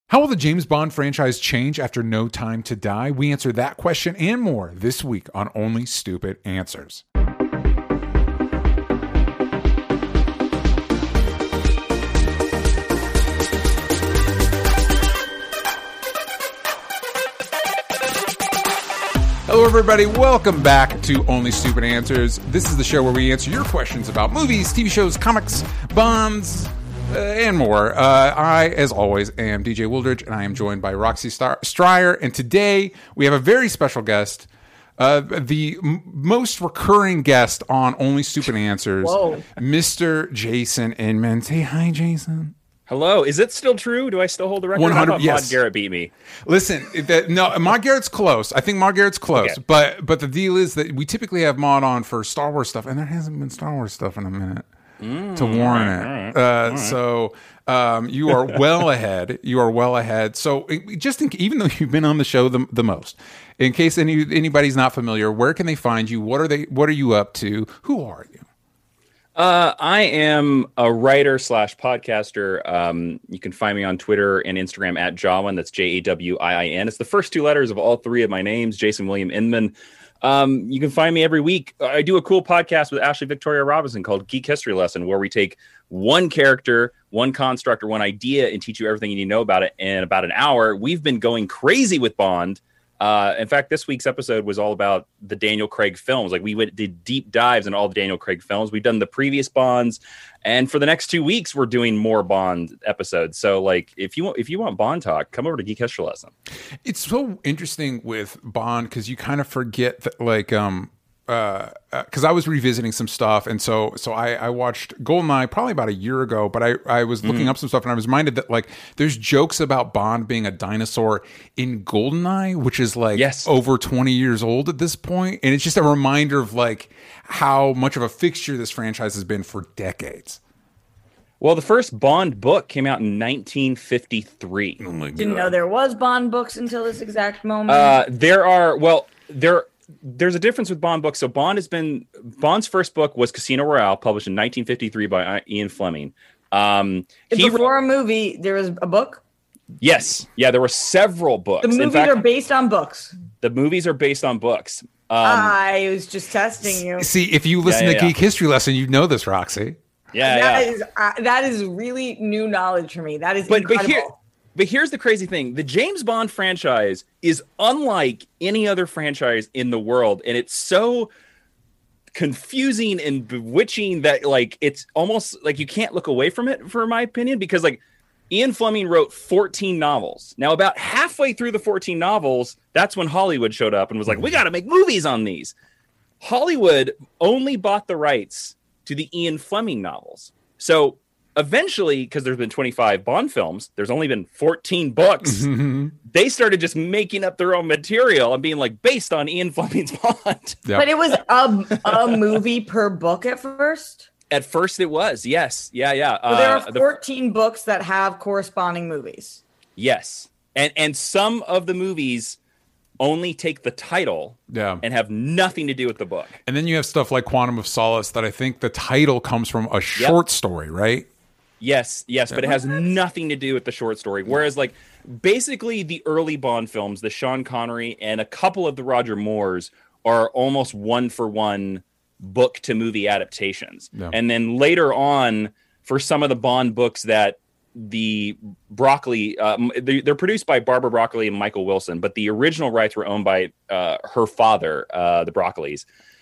How will the James Bond franchise change after No Time to Die? We answer that question and more this week on Only Stupid Answers. Hello, everybody. Welcome back to Only Stupid Answers. This is the show where we answer your questions about movies, TV shows, comics, Bonds, and more. I, as always, am DJ Wooldridge, and I am joined by Roxy Stryer. And today we have a very special guest, the most recurring guest on Only Stupid Answers, Mr. Jason Inman. Say hi, Jason. Hello. Is it still true? Do I still hold the record? 100. I thought Yes. Maude Garrett beat me. Listen, no, Maude Garrett's close. I think Maude Garrett's close. Okay. But the deal is that we typically have Maude on for Star Wars stuff, and there hasn't been Star Wars stuff in a minute to warrant it. All right. So you are well ahead. You are well ahead. So even though you've been on the show the most, in case anybody's not familiar, where can they find you? What are you up to? Who are you? I am a writer / podcaster. You can find me on Twitter and Instagram at Jawin. That's Jawin. It's the first two letters of all three of my names, Jason William Inman. You can find me every week. I do a cool podcast with Ashley Victoria Robinson called Geek History Lesson, where we take one character, one construct, or one idea and teach you everything you need to know about it in about an hour. We've been going crazy with Bond. In fact, this week's episode was all about the Daniel Craig films. Like, we did deep dives in all the Daniel Craig films. We've done the previous Bonds, and for the next 2 weeks, we're doing more Bond episodes. So, like, if you want Bond talk, come over to Geek History Lesson. It's so interesting with Bond because you kind of forget that, like, because I was revisiting some stuff, and so I watched GoldenEye probably about a year ago, but I was looking up some stuff, and I was reminded that, like, there's jokes about Bond being a dinosaur in GoldenEye, which is like over 20 years old at this point, and it's just a reminder of, like, how much of a fixture this franchise has been for decades. Well, the first Bond book came out in 1953. Oh my God. Didn't know there was Bond books until this exact moment. There's a difference with Bond books. So Bond's first book was Casino Royale, published in 1953 by Ian Fleming. Before a movie, there was a book? Yes. Yeah, there were several books. The movies are based on books. The movies are based on books. I was just testing you. See, if you listen to Geek History Lesson, you know this, Roxy. That is really new knowledge for me. That is incredible. But here's the crazy thing. The James Bond franchise is unlike any other franchise in the world. And it's so confusing and bewitching that, like, it's almost like you can't look away from it, for my opinion, because, like, Ian Fleming wrote 14 novels. Now, about halfway through the 14 novels, that's when Hollywood showed up and was like, we got to make movies on these. Hollywood only bought the rights to the Ian Fleming novels. So eventually, because there's been 25 Bond films, there's only been 14 books. They started just making up their own material and being like, based on Ian Fleming's Bond. Yep. But it was a movie per book at first? At first it was, yes. Yeah. So there are 14 books that have corresponding movies. Yes. And some of the movies only take the title and have nothing to do with the book. And then you have stuff like Quantum of Solace that I think the title comes from a short story, right? Yes, but it has nothing to do with the short story. Whereas, like, basically the early Bond films, the Sean Connery and a couple of the Roger Moores are almost one-for-one book-to-movie adaptations. Yeah. And then later on, for some of the Bond books that the Broccoli, they're produced by Barbara Broccoli and Michael Wilson, but the original rights were owned by her father, the Broccoli's.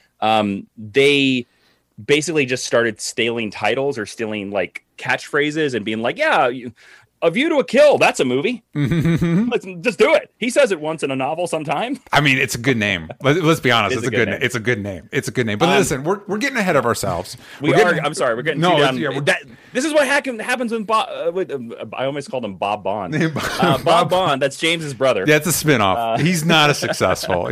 They basically just started stealing titles or stealing, like, catchphrases and being like, A View to a Kill, that's a movie. Let's just do it. He says it once in a novel sometime. I mean, it's a good name. Let's be honest. It's a good name. It's a good name. It's a good name. But listen, we're getting ahead of ourselves. I'm sorry. We're getting too down. This is what happens when I almost called him Bob Bond. Bob Bond. That's James's brother. Yeah, it's a spinoff. He's not as successful.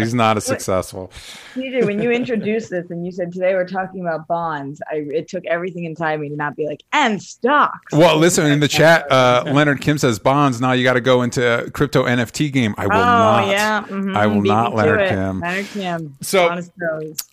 TJ, when you introduced this and you said today we're talking about bonds, it took everything inside me to not be like, and stocks. Well, listen, in the chat, Leonard Kim says bonds. Now you got to go into crypto NFT game. I will not. Yeah. Mm-hmm. I will not, Leonard Kim. Leonard Kim. So,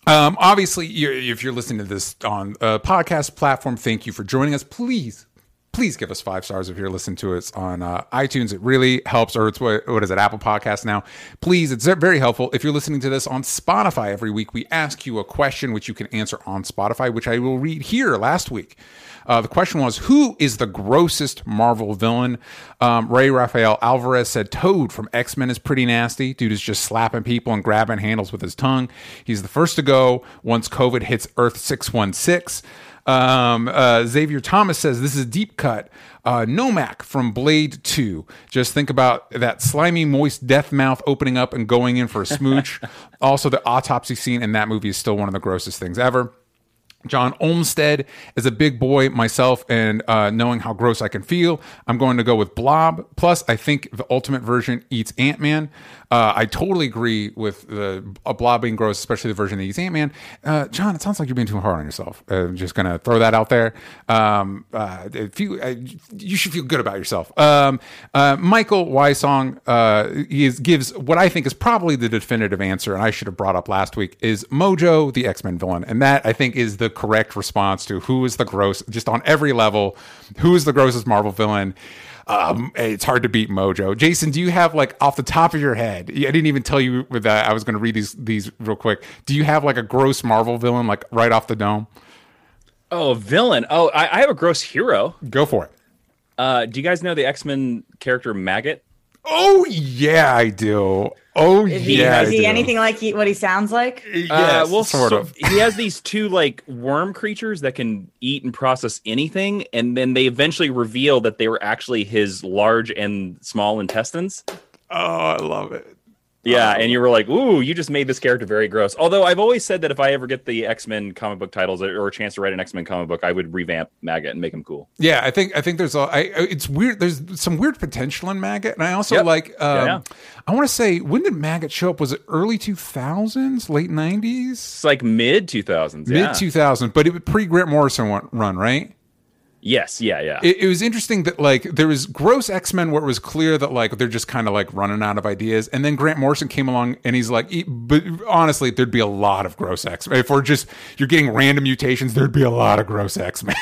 obviously, if you're listening to this on a podcast platform, thank you for joining us. Please please give us 5 stars if you're listening to us on iTunes. It really helps. Or it's what is it, Apple Podcasts now? Please, it's very helpful. If you're listening to this on Spotify every week, we ask you a question which you can answer on Spotify, which I will read here last week. The question was, who is the grossest Marvel villain? Ray Rafael Alvarez said Toad from X-Men is pretty nasty. Dude is just slapping people and grabbing handles with his tongue. He's the first to go once COVID hits Earth 616. Xavier Thomas says this is a deep cut. Nomak from Blade 2. Just think about that slimy, moist death mouth opening up and going in for a smooch. Also, the autopsy scene in that movie is still one of the grossest things ever. John Olmsted is a big boy myself, and knowing how gross I can feel, I'm going to go with Blob. Plus, I think the ultimate version eats Ant-Man. I totally agree with a Blob being gross, especially the version that eats Ant-Man. John, it sounds like you're being too hard on yourself. I'm just going to throw that out there. You should feel good about yourself. Michael Wysong gives what I think is probably the definitive answer, and I should have brought up last week, is Mojo, the X-Men villain. And that, I think, is the correct response to who is the gross, just on every level, who is the grossest Marvel villain. It's hard to beat Mojo. Jason, do you have, like, off the top of your head, I didn't even tell you with that, I was going to read these real quick. Do you have, like, a gross Marvel villain, like, right off the dome? Oh, villain. Oh, I have a gross hero. Go for it. Do you guys know the X-Men character Maggot? Oh, yeah, I do. Oh, Is yeah, he anything like what he sounds like? Yes, well, sort of. He has these two, like, worm creatures that can eat and process anything, and then they eventually reveal that they were actually his large and small intestines. Oh, I love it. Yeah, and you were like, ooh, you just made this character very gross. Although I've always said that if I ever get the X-Men comic book titles or a chance to write an X-Men comic book, I would revamp Maggot and make him cool. Yeah, I think there's it's weird. There's some weird potential in Maggot, and I also I want to say, when did Maggot show up? Was it early 2000s, late 90s? It's like mid 2000s. Mid 2000s, but it was pre Grant Morrison run, right? Yes, yeah. It was interesting that, like, there was gross X-Men where it was clear that, like, they're just kind of, like, running out of ideas, and then Grant Morrison came along and he's like, but honestly, there'd be a lot of gross X-Men. If you're getting random mutations, there'd be a lot of gross X-Men.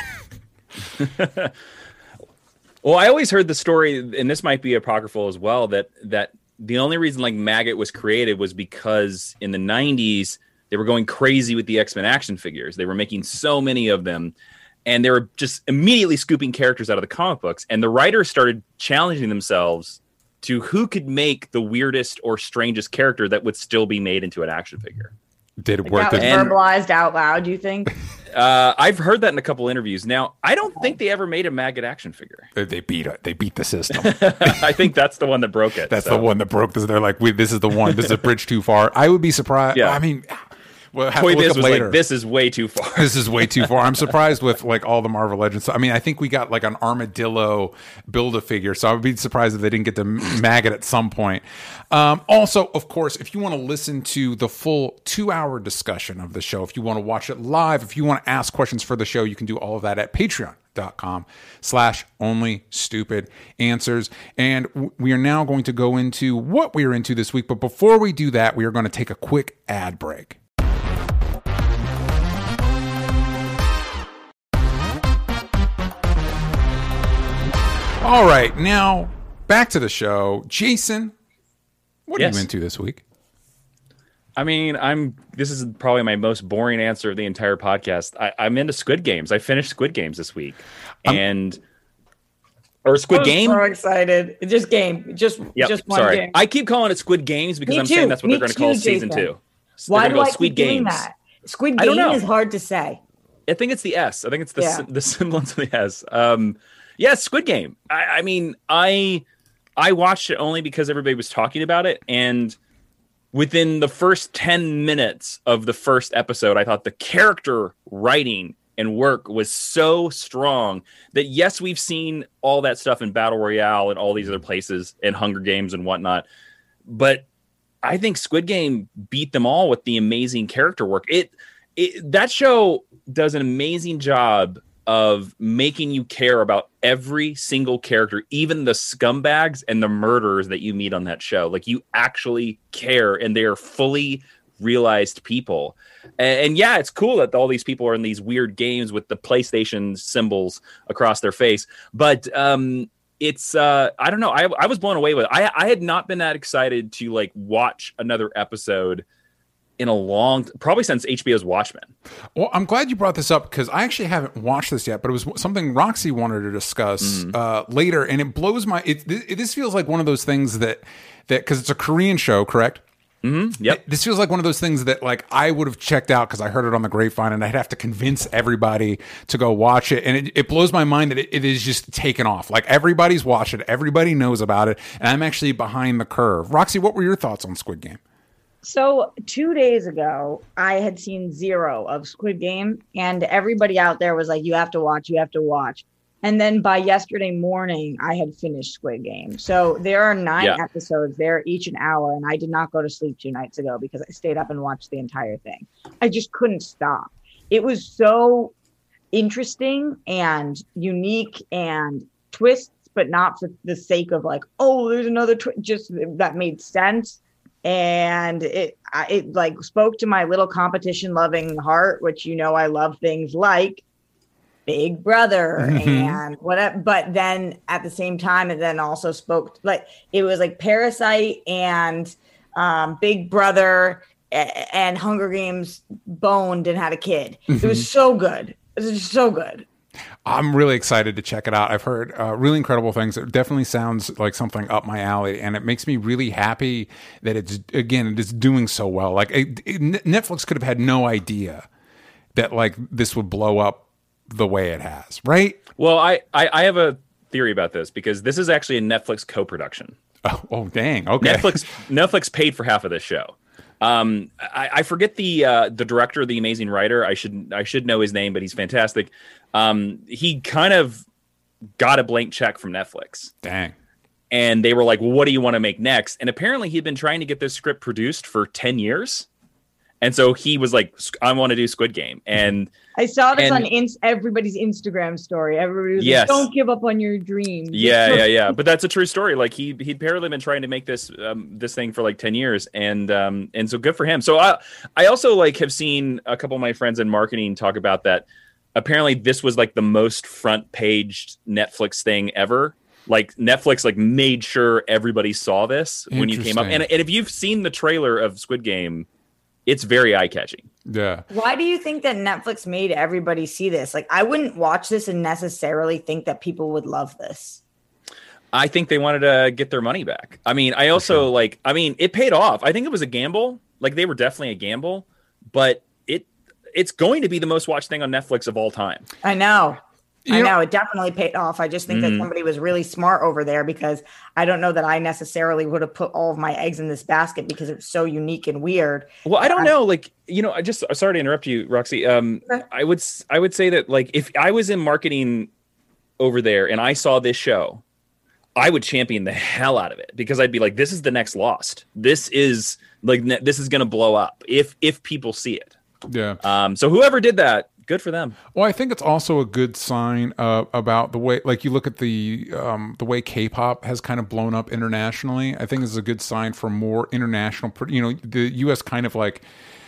Well, I always heard the story, and this might be apocryphal as well, that the only reason, like, Maggot was created was because in the 90s they were going crazy with the X-Men action figures. They were making so many of them, and they were just immediately scooping characters out of the comic books. And the writers started challenging themselves to who could make the weirdest or strangest character that would still be made into an action figure. Did it work? That was verbalized out loud, do you think? I've heard that in a couple interviews. Now, I don't think they ever made a Maggot action figure. They beat the system. I think that's the one that broke it. That's the one that broke this. They're like, this is the one. This is a bridge too far. I would be surprised. Yeah. I mean, we'll have to look up later. Like, this is way too far. This is way too far. I'm surprised with, like, all the Marvel Legends. I mean, I think we got, like, an armadillo Build-A-Figure, so I would be surprised if they didn't get to Maggot at some point. Also, of course, if you want to listen to the full 2-hour discussion of the show, if you want to watch it live, if you want to ask questions for the show, you can do all of that at patreon.com/onlystupidanswers. And we are now going to go into what we are into this week. But before we do that, we are going to take a quick ad break. All right, now back to the show. Jason, what are you into this week? I mean, this is probably my most boring answer of the entire podcast. I'm into Squid Games. I finished Squid Games this week. Squid Game. I'm so excited. Just game. Just one game. I keep calling it Squid Games because saying that's what they're going to call season 2. So why do I keep doing that? Squid Game is hard to say. I think it's the S. I think it's the semblance of the S. Squid Game. I mean, I watched it only because everybody was talking about it, and within the first 10 minutes of the first episode, I thought the character writing and work was so strong that, yes, we've seen all that stuff in Battle Royale and all these other places and Hunger Games and whatnot, but I think Squid Game beat them all with the amazing character work. That show does an amazing job of making you care about every single character, even the scumbags and the murderers that you meet on that show. Like, you actually care, and they are fully realized people. And yeah, it's cool that all these people are in these weird games with the PlayStation symbols across their face. But it's I don't know. I was blown away with it. I had not been that excited to like watch another episode in a long, probably since HBO's Watchmen. Well, I'm glad you brought this up because I actually haven't watched this yet, but it was something Roxy wanted to discuss later, and it blows my. This feels like one of those things that because it's a Korean show, correct? Mm-hmm. Yep. This feels like one of those things that like I would have checked out because I heard it on the grapevine, and I'd have to convince everybody to go watch it. And it blows my mind that it is just taken off. Like everybody's watched it, everybody knows about it, and I'm actually behind the curve. Roxy, what were your thoughts on Squid Game? So 2 days ago, I had seen 0 of Squid Game, and everybody out there was like, you have to watch, you have to watch. And then by yesterday morning, I had finished Squid Game. So there are 9 episodes. They're each an hour, and I did not go to sleep 2 nights ago because I stayed up and watched the entire thing. I just couldn't stop. It was so interesting and unique and twists, but not for the sake of like, oh, there's another twist. Just that made sense. And it like spoke to my little competition loving heart, which, you know, I love things like Big Brother and whatever. But then at the same time, it then also spoke like it was like Parasite and Big Brother and Hunger Games boned and had a kid. It was so good. It was so good. I'm really excited to check it out. I've heard really incredible things. It definitely sounds like something up my alley, and it makes me really happy that it is doing so well. Like Netflix could have had no idea that like this would blow up the way it has, right? Well, I have a theory about this because this is actually a Netflix co-production. Oh dang! Okay, Netflix paid for half of this show. I forget the director, the amazing writer. I should know his name, but he's fantastic. He kind of got a blank check from Netflix. Dang. And they were like, well, what do you want to make next? And apparently he'd been trying to get this script produced for 10 years. And so he was like, I want to do Squid Game. And I saw this on everybody's Instagram story. Everybody was like, don't give up on your dreams. Yeah. But that's a true story. Like he'd apparently been trying to make this this thing for like 10 years. And so good for him. So I also like have seen a couple of my friends in marketing talk about that. Apparently this was like the most front page Netflix thing ever. Like Netflix like made sure everybody saw this when you came up. And if you've seen the trailer of Squid Game, it's very eye-catching. Yeah. Why do you think that Netflix made everybody see this? Like, I wouldn't watch this and necessarily think that people would love this. I think they wanted to get their money back. I mean, it paid off. I think it was a gamble. Like, they were definitely a gamble, but it's going to be the most watched thing on Netflix of all time. I know. It definitely paid off. I just think that somebody was really smart over there because I don't know that I necessarily would have put all of my eggs in this basket because it's so unique and weird. Well, I don't know. Like, you know, sorry to interrupt you, Roxy. I would say that like if I was in marketing over there and I saw this show, I would champion the hell out of it because I'd be like, this is the next Lost. This is going to blow up if people see it. Yeah. So whoever did that, good for them. Well, I think it's also a good sign about the way, like you look at the way K-pop has kind of blown up internationally. I think this is a good sign for more international. You know, the U.S. kind of like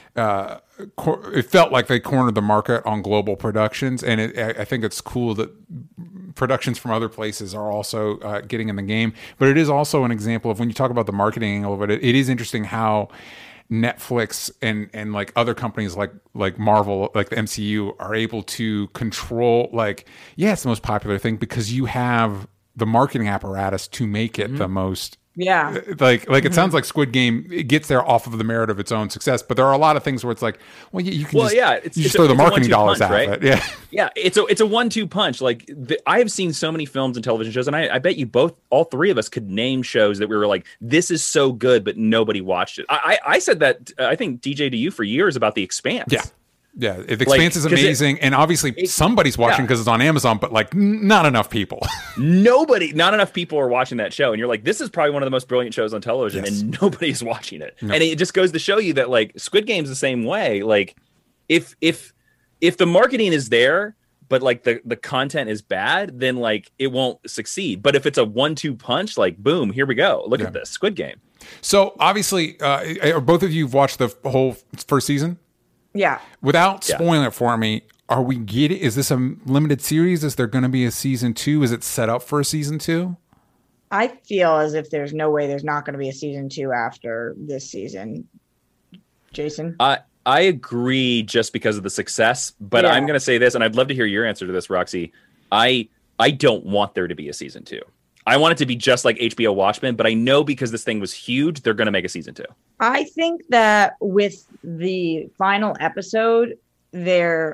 it felt like they cornered the market on global productions, and I think it's cool that productions from other places are also getting in the game. But it is also an example of when you talk about the marketing angle of it. It is interesting how Netflix and like other companies like Marvel, like the MCU, are able to control, like, yeah, it's the most popular thing because you have the marketing apparatus to make it the most. Yeah. Like it sounds like Squid Game, it gets there off of the merit of its own success, but there are a lot of things where it's like, well, you can just throw the marketing dollars out of it. Yeah. Yeah. It's a 1-2 punch. Like I have seen so many films and television shows, and I bet you all three of us could name shows that we were like, this is so good, but nobody watched it. I said that, I think, DJ, to you for years about The Expanse. Yeah. Yeah, The Expanse is amazing, and obviously somebody's watching because it's on Amazon, but like not enough people. Not enough people are watching that show, and you're like, this is probably one of the most brilliant shows on television, and nobody's watching it. No. And it just goes to show you that like Squid Game's the same way. Like if the marketing is there, but like the content is bad, then like it won't succeed. But if it's a 1-2 punch, like boom, here we go. Look at this Squid Game. So obviously, both of you have watched the whole first season. Yeah. Without spoiling it for me, are we getting? Is this a limited series? Is there going to be a season 2? Is it set up for a season 2? I feel as if there's no way there's not going to be a season 2 after this season. Jason? I agree just because of the success, but I'm going to say this, and I'd love to hear your answer to this, Roxy. I don't want there to be a season 2. I want it to be just like HBO Watchmen, but I know because this thing was huge, they're going to make a season 2. I think that with the final episode, there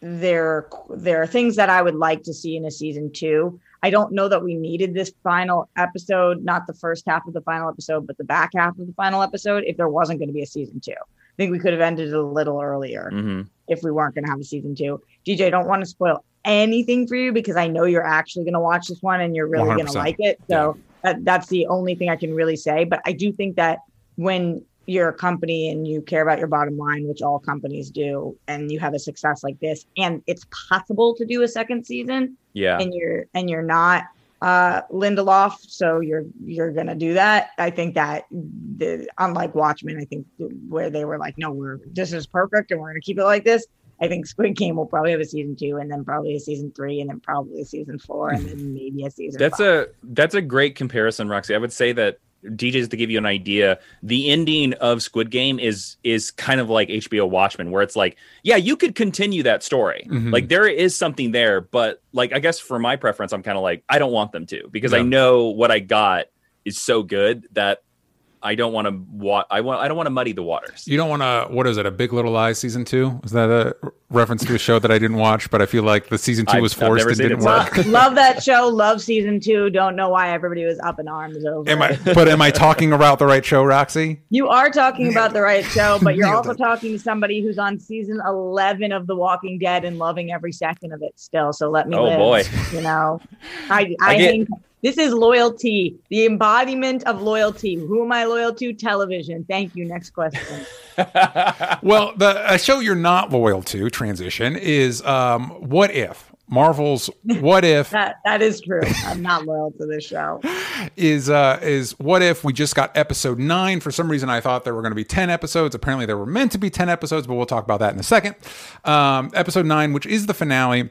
are things that I would like to see in a season 2. I don't know that we needed this final episode, not the first half of the final episode, but the back half of the final episode, if there wasn't going to be a season 2. I think we could have ended it a little earlier if we weren't going to have a season 2. DJ, I don't want to spoil anything for you because I know you're actually going to watch this one and you're really going to like it. So that's the only thing I can really say. But I do think that when you're a company and you care about your bottom line, which all companies do, and you have a success like this, and it's possible to do a second season, and you're not Lindelof, so you're gonna do that. I think that unlike Watchmen, I think where they were like, no, this is perfect and we're gonna keep it like this. I think Squid Game will probably have a season 2, and then probably a season 3, and then probably a season 4, and then maybe a season 5. That's a great comparison, Roxy. I would say that, DJs, to give you an idea, the ending of Squid Game is kind of like HBO Watchmen, where it's like, yeah, you could continue that story. Like there is something there, but like, I guess for my preference, I'm kind of like, I don't want them to, because I know what I got is so good that I don't want to I don't want to muddy the waters. You don't want to, what is it, a Big Little Lies season 2? Is that a reference to a show that I didn't watch, but I feel like the season 2 was forced and didn't work? Love that show. Love season 2. Don't know why everybody was up in arms over it. Am I talking about the right show, Roxy? You are talking about the right show, but you're also talking to somebody who's on season 11 of The Walking Dead and loving every second of it still. So let me live. Boy. You know, I think this is loyalty, the embodiment of loyalty. Who am I loyal to? Television. Thank you. Next question. Well, a show you're not loyal to, transition, is What If? Marvel's What If. That is true. I'm not loyal to this show. Is What If? We just got episode 9. For some reason, I thought there were going to be 10 episodes. Apparently, there were meant to be 10 episodes, but we'll talk about that in a second. Episode 9, which is the finale.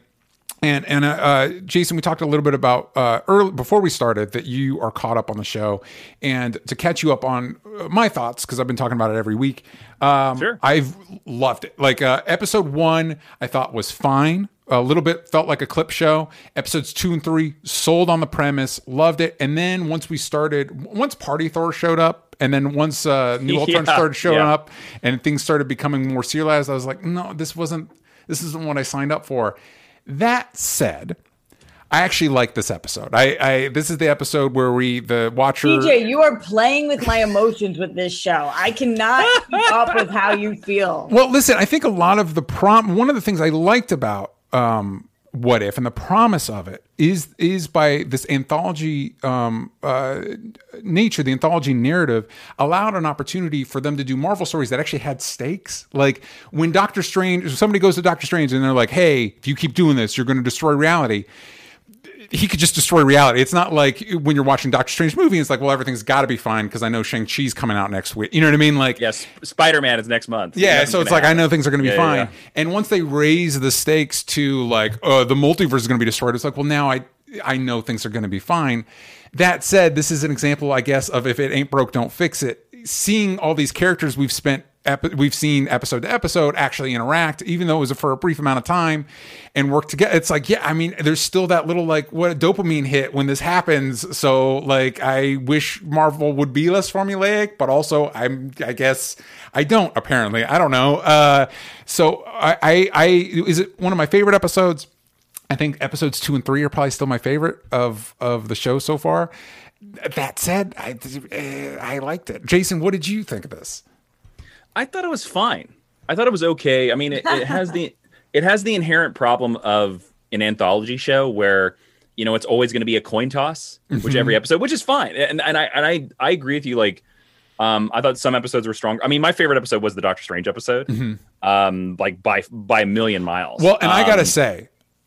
And Jason, we talked a little bit about early before we started that you are caught up on the show, and to catch you up on my thoughts, because I've been talking about it every week. Sure. I've loved it. Like episode 1, I thought was fine. A little bit felt like a clip show. Episodes 2 and 3 sold on the premise, loved it. And then once Party Thor showed up, and then once New Ultron started showing up, and things started becoming more serialized, I was like, no, this isn't what I signed up for. That said, I actually like this episode. This is the episode where the watcher. DJ, you are playing with my emotions with this show. I cannot keep up with how you feel. Well, listen, I think a lot of one of the things I liked about What If and the promise of it is by this anthology nature, the anthology narrative allowed an opportunity for them to do Marvel stories that actually had stakes. Like when somebody goes to Doctor Strange and they're like, hey, if you keep doing this, you're going to destroy reality. He could just destroy reality. It's not like when you're watching Doctor Strange movie, it's like, well, everything's got to be fine because I know Shang-Chi's coming out next week. You know what I mean? Like, yes, Spider-Man is next month. Yeah, so it's like, I know things are going to be fine. Yeah. And once they raise the stakes to like, the multiverse is going to be destroyed, it's like, well, now I know things are going to be fine. That said, this is an example, I guess, of if it ain't broke, don't fix it. Seeing all these characters we've seen episode to episode actually interact, even though it was for a brief amount of time, and work together. It's like, yeah, I mean, there's still that little like what a dopamine hit when this happens. So like, I wish Marvel would be less formulaic, but also I guess I don't. Apparently, I don't know. So is it one of my favorite episodes? I think episodes 2 and 3 are probably still my favorite of the show so far. That said, I liked it. Jason, what did you think of this? I thought it was fine. I thought it was okay. I mean, it has the inherent problem of an anthology show where, you know, it's always going to be a coin toss, which every episode, which is fine. And I agree with you. Like, I thought some episodes were stronger. I mean, my favorite episode was the Doctor Strange episode, like by a million miles. Well, and I gotta say,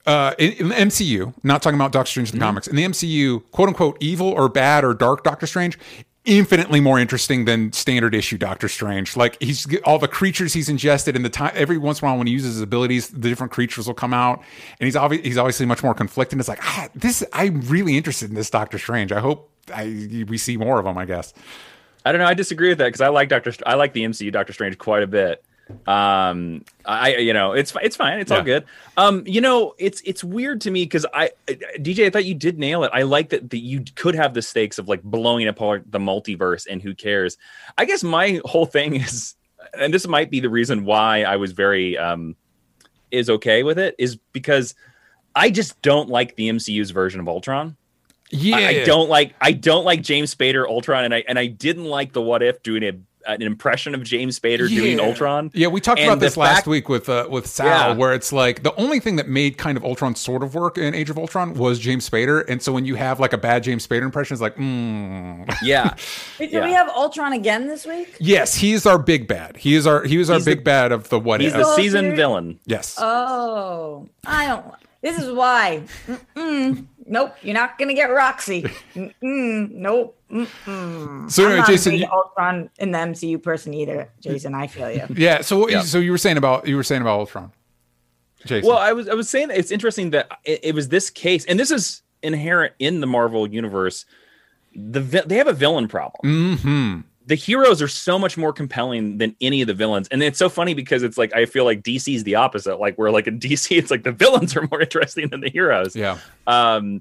in the MCU, not talking about Doctor Strange in the comics, in the MCU, quote unquote, evil or bad or dark Doctor Strange, infinitely more interesting than standard issue Doctor Strange. Like he's all the creatures he's ingested, and the time every once in a while when he uses his abilities, the different creatures will come out, and he's obviously much more conflicted. It's like I'm really interested in this Doctor Strange. I hope we see more of him, I guess. I don't know. I disagree with that because I like the MCU Doctor Strange quite a bit. It's fine. It's all good. It's weird to me because DJ, I thought you did nail it. I like that you could have the stakes of like blowing apart the multiverse and who cares. I guess my whole thing is, and this might be the reason why I was very is okay with it, is because I just don't like the MCU's version of Ultron. Yeah, I don't like James Spader Ultron, and I didn't like the What If doing an impression of James Spader doing Ultron. Yeah, we talked about this last week with Sal, where it's like the only thing that made kind of Ultron sort of work in Age of Ultron was James Spader, and so when you have like a bad James Spader impression, it's like, yeah. Wait, do we have Ultron again this week? Yes, he is our big bad. He was our big bad of the What If. He's the season villain. Yes. Oh, I don't. This is why. Nope, you're not gonna get Roxy. Nope. So anyway, Jason, I'm not a Ultron in the MCU person either. Jason, I feel you. Yeah. So you were saying about Ultron, Jason. Well, I was saying that it's interesting that it was this case, and this is inherent in the Marvel universe. They have a villain problem. Mm-hmm. The heroes are so much more compelling than any of the villains. And it's so funny because it's like, I feel like DC is the opposite. Like where like in DC, it's like the villains are more interesting than the heroes. Yeah. And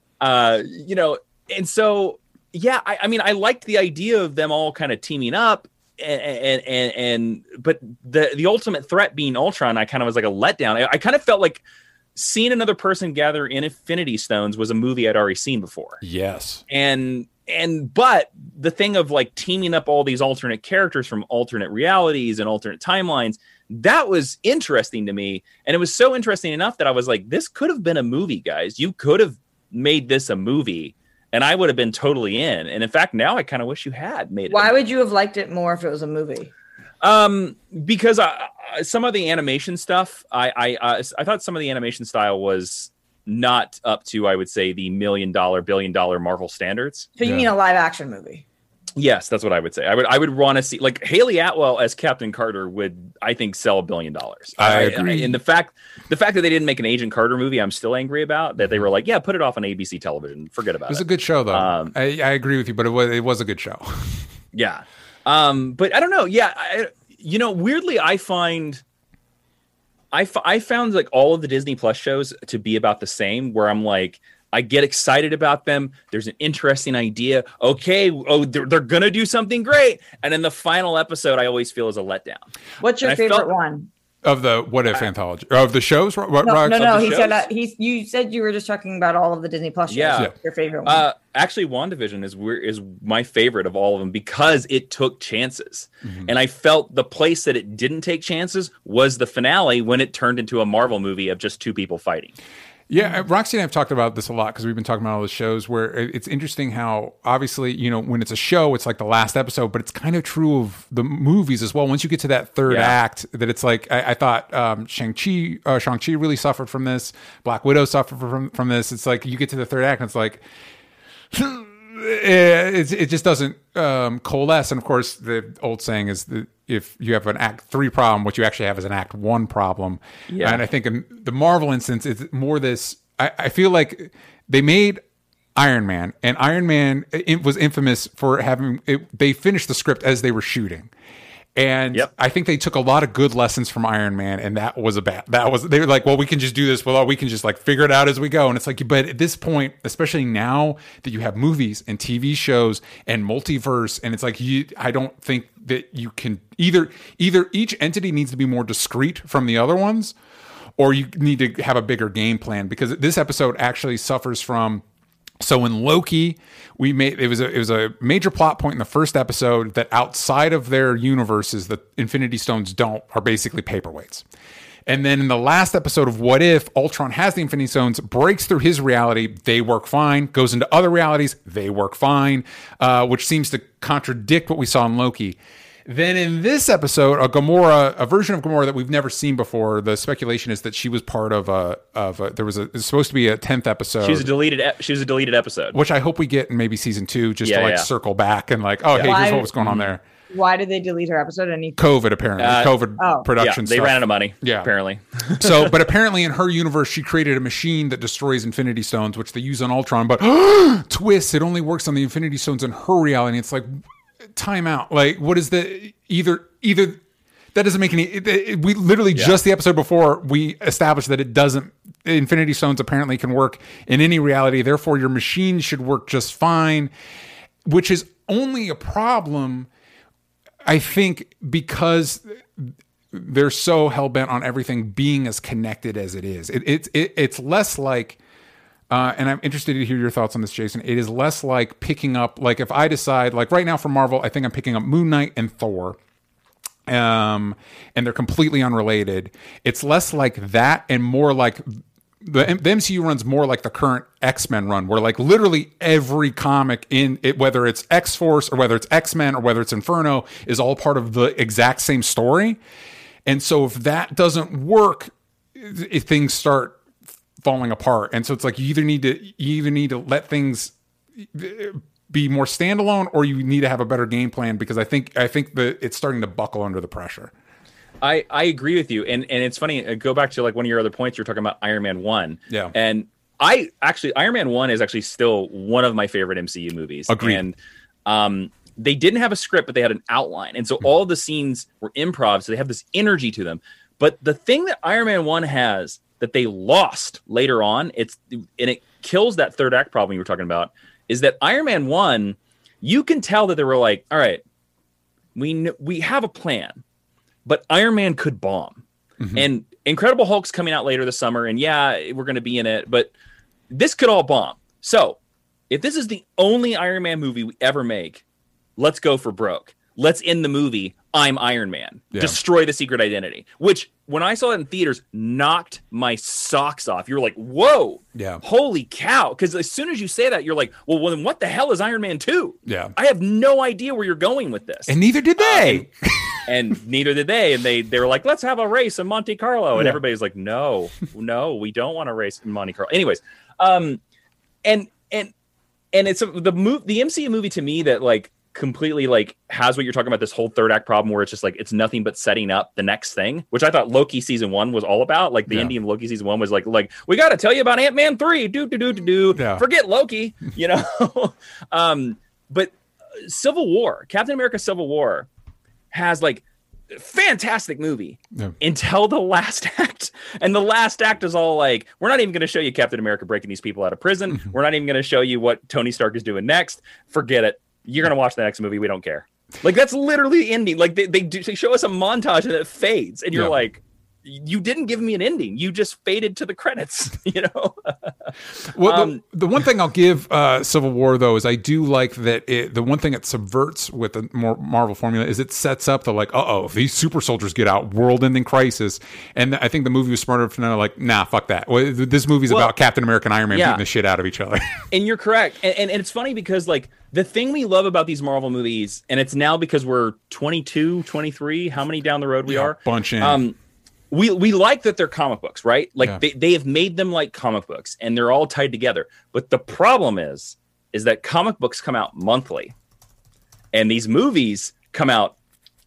so, yeah, I mean, I liked the idea of them all kind of teaming up but the ultimate threat being Ultron, I kind of was like a letdown. I kind of felt like seeing another person gather in Infinity Stones was a movie I'd already seen before. Yes. But the thing of like teaming up all these alternate characters from alternate realities and alternate timelines, that was interesting to me. And it was so interesting enough that I was like, this could have been a movie, guys. You could have made this a movie and I would have been totally in. And in fact, now I kind of wish you had made it. Why would you have liked it more if it was a movie? Because some of the animation stuff, I thought some of the animation style was not up to, I would say, the $1 million, $1 billion Marvel standards. So you mean a live action movie? Yes, that's what I would say. I would want to see, like, Haley Atwell as Captain Carter would, I think, sell $1 billion. I agree. And the fact that they didn't make an Agent Carter movie, I'm still angry about. That they were like, yeah, put it off on ABC television. Forget about it. It was a good show, though. I agree with you, but it was a good show. Yeah. But I don't know. Yeah. Weirdly, I found like all of the Disney Plus shows to be about the same, where I'm like, I get excited about them. There's an interesting idea. Okay. Oh, they're going to do something great. And then the final episode, I always feel is a letdown. What's your favorite one? Of the What If anthology? Or of the shows? No. You said you were just talking about all of the Disney Plus shows. Yeah. Your favorite one? Actually, WandaVision is my favorite of all of them because it took chances. Mm-hmm. And I felt the place that it didn't take chances was the finale when it turned into a Marvel movie of just two people fighting. Yeah, Roxy and I have talked about this a lot because we've been talking about all the shows where it's interesting how obviously, when it's a show, it's like the last episode, but it's kind of true of the movies as well. Once you get to that third act, that it's like, I thought Shang-Chi really suffered from this. Black Widow suffered from this. It's like you get to the third act and it's like, it just doesn't coalesce. And of course, the old saying is that if you have an Act 3 problem, what you actually have is an Act 1 problem. Yeah. And I think in the Marvel instance, it's more this. I feel like they made Iron Man, and Iron Man was infamous for having. They finished the script as they were shooting. And I think they took a lot of good lessons from Iron Man, and they were like, well, we can just do this. Well, we can just like figure it out as we go. And it's like, but at this point, especially now that you have movies and TV shows and multiverse, and it's like, I don't think that you can either each entity needs to be more discrete from the other ones, or you need to have a bigger game plan, because this episode actually suffers from. So in Loki, it was a major plot point in the first episode that outside of their universes, the Infinity Stones are basically paperweights. And then in the last episode of What If, Ultron has the Infinity Stones, breaks through his reality, they work fine, goes into other realities, they work fine, which seems to contradict what we saw in Loki. Then in this episode, a version of Gamora that we've never seen before. The speculation is that she was part of it's supposed to be a 10th episode. She was a deleted episode, which I hope we get in maybe season 2, just to circle back and like, hey, here's what was going on there. Why did they delete her episode? COVID, apparently. COVID production they stuff. ran out of money, apparently. But apparently in her universe, she created a machine that destroys Infinity Stones, which they use on Ultron. But twist, it only works on the Infinity Stones in her reality. It's like, time out. Like, what is the... Either that doesn't make any... We literally, just the episode before, we established that it doesn't... Infinity Stones apparently can work in any reality. Therefore, your machine should work just fine, which is only a problem... I think because they're so hell-bent on everything being as connected as it is. It's less like, and I'm interested to hear your thoughts on this, Jason. It is less like picking up, like if I decide, like right now for Marvel, I think I'm picking up Moon Knight and Thor, and they're completely unrelated. It's less like that and more like... The MCU runs more like the current X-Men run, where like literally every comic in it, whether it's X-Force or whether it's X-Men or whether it's Inferno, is all part of the exact same story. And so if that doesn't work, things start falling apart. And so it's like you either need to let things be more standalone, or you need to have a better game plan, because I think that it's starting to buckle under the pressure. I agree with you, and it's funny. Go back to like one of your other points. You're talking about Iron Man 1. Yeah, and Iron Man 1 is actually still one of my favorite MCU movies. Agreed. And they didn't have a script, but they had an outline, and so all the scenes were improv. So they have this energy to them. But the thing that Iron Man 1 has that they lost later on, it kills that third act problem you were talking about, is that Iron Man 1, you can tell that they were like, all right, we have a plan. But Iron Man could bomb. Mm-hmm. And Incredible Hulk's coming out later this summer, and we're going to be in it, but this could all bomb. So if this is the only Iron Man movie we ever make, let's go for broke. Let's end the movie, I'm Iron Man. Yeah. Destroy the secret identity. Which, when I saw it in theaters, knocked my socks off. You're like, whoa, holy cow. Because as soon as you say that, you're like, well, then what the hell is Iron Man 2? Yeah. I have no idea where you're going with this. And neither did they. And neither did they. And they were like, let's have a race in Monte Carlo. And everybody's like, no, we don't want to race in Monte Carlo. Anyways, and it's the MCU movie to me that like completely like has what you're talking about, this whole third act problem where it's just like it's nothing but setting up the next thing, which I thought Loki season 1 was all about. Like the ending of Loki season 1 was like we got to tell you about Ant-Man 3. Forget Loki, you know. But Captain America Civil War has like fantastic movie until the last act, and the last act is all like, we're not even going to show you Captain America breaking these people out of prison. We're not even going to show you what Tony Stark is doing next. Forget it. You're going to watch the next movie. We don't care. Like, that's literally the ending. Like they show us a montage and it fades, and you're like, you didn't give me an ending. You just faded to the credits, you know? Well, the one thing I'll give Civil War, though, is I do like that the one thing it subverts with the more Marvel formula is it sets up the like, if these super soldiers get out, world-ending crisis. And I think the movie was smart enough to know, like, nah, fuck that. This movie's about Captain America and Iron Man beating the shit out of each other. And you're correct. And it's funny because, like, the thing we love about these Marvel movies, and it's now because we're 22, 23, how many down the road we are? Bunch in. We like that they're comic books, right? Like they have made them like comic books, and they're all tied together. But the problem is that comic books come out monthly, and these movies come out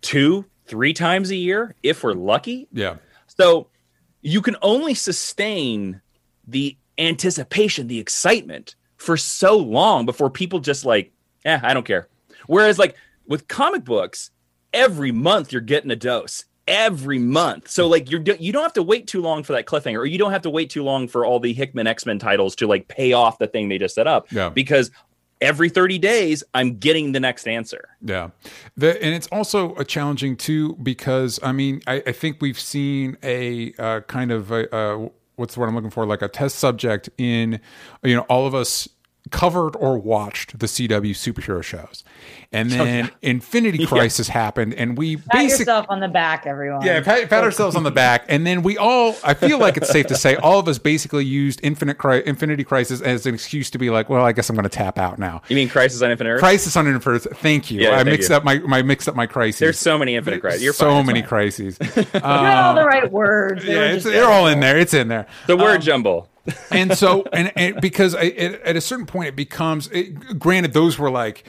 2-3 times a year if we're lucky. Yeah. So you can only sustain the anticipation, the excitement for so long before people just like, I don't care. Whereas like with comic books, every month you're getting a dose. Every month. So like you don't have to wait too long for that cliffhanger, or you don't have to wait too long for all the Hickman X-Men titles to like pay off the thing they just set up. Yeah. Because every 30 days I'm getting the next answer. Yeah. And it's also a challenging too, because I mean, I think we've seen a kind of what's the word I'm looking for? Like a test subject in, all of us covered or watched the CW superhero shows. And then Infinity Crisis happened, and we Pat yourself on the back, everyone. Yeah, pat ourselves on the back. And then we all, I feel like it's safe to say, all of us basically used Infinity Crisis as an excuse to be like, well, I guess I'm going to tap out now. You mean Crisis on Infinite Earths? Crisis on Infinite Earths. Thank you. Yeah, I mixed up my crises. There's so many Infinite Crises. You're so fine, many fine. crises. You got all the right words. They're all in there. It's in there. The word jumble. And so, and because at a certain point it becomes, granted, those were like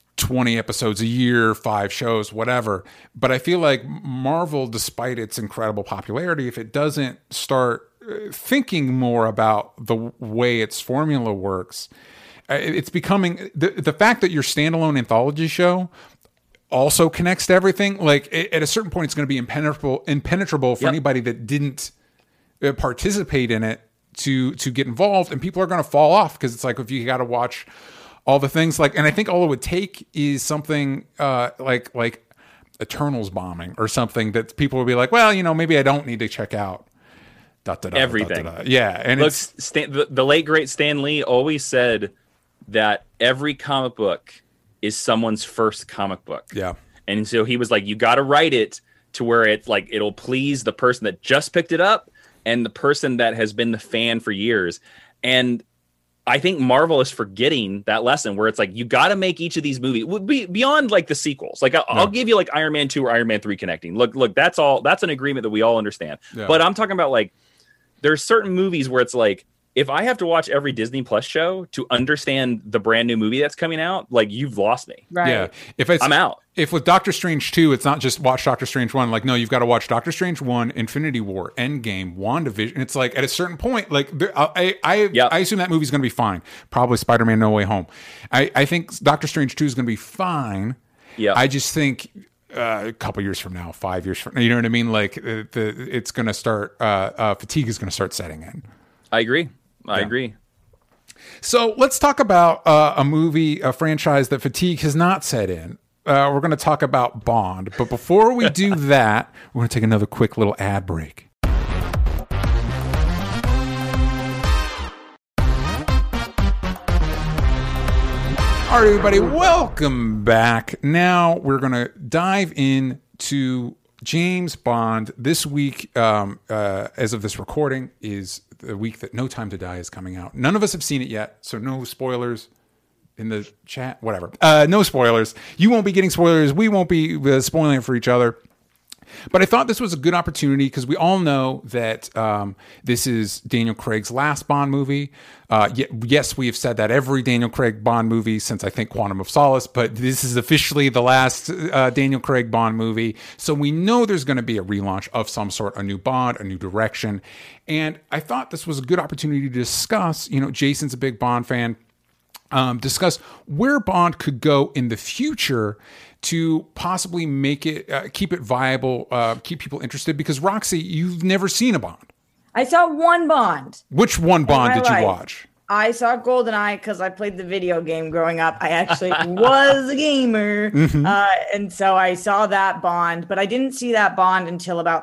20 episodes a year, 5 shows, whatever. But I feel like Marvel, despite its incredible popularity, if it doesn't start thinking more about the way its formula works, it's becoming the fact that your standalone anthology show also connects to everything. Like at a certain point, it's going to be impenetrable for anybody that didn't participate in it to get involved, and people are going to fall off because it's like, if you got to watch all the things, like, and I think all it would take is something like Eternals bombing or something that people would be like, well, maybe I don't need to check out everything. Yeah, and look, the late great Stan Lee always said that every comic book is someone's first comic book. Yeah, and so he was like, you got to write it to where it's like it'll please the person that just picked it up and the person that has been the fan for years. And I think Marvel is forgetting that lesson where it's like, you got to make each of these movies beyond like the sequels. Like I'll give you like Iron Man 2 or Iron Man 3 connecting. Look, that's an agreement that we all understand. Yeah. But I'm talking about like, there's certain movies where it's like, if I have to watch every Disney Plus show to understand the brand new movie that's coming out, like, you've lost me. Right. Yeah. I'm out. If with Doctor Strange 2, it's not just watch Doctor Strange 1. Like, no, you've got to watch Doctor Strange 1, Infinity War, Endgame, WandaVision. It's like, at a certain point, like, I assume that movie's going to be fine. Probably Spider-Man No Way Home. I think Doctor Strange 2 is going to be fine. Yeah. I just think a couple years from now, 5 years from now, you know what I mean? Like, it's going to start, fatigue is going to start setting in. I agree. I agree. So let's talk about a franchise that fatigue has not set in. We're going to talk about Bond. But before we do that, we're going to take another quick little ad break. All right, everybody, welcome back. Now we're going to dive into James Bond. This week, as of this recording, is the week that No Time to Die is coming out. None of us have seen it yet, so no spoilers in the chat, whatever. No spoilers. You won't be getting spoilers. We won't be spoiling it for each other. But I thought this was a good opportunity because we all know that this is Daniel Craig's last Bond movie. Yes, we have said that every Daniel Craig Bond movie since, I think, Quantum of Solace, but this is officially the last Daniel Craig Bond movie. So we know there's going to be a relaunch of some sort, a new Bond, a new direction. And I thought this was a good opportunity to discuss, Jason's a big Bond fan, discuss where Bond could go in the future to possibly make it, keep it viable, keep people interested. Because Roxy, you've never seen a Bond. I saw one Bond. Which one Bond did you watch? I saw GoldenEye because I played the video game growing up. I actually was a gamer. Mm-hmm. And so I saw that Bond, but I didn't see that Bond until about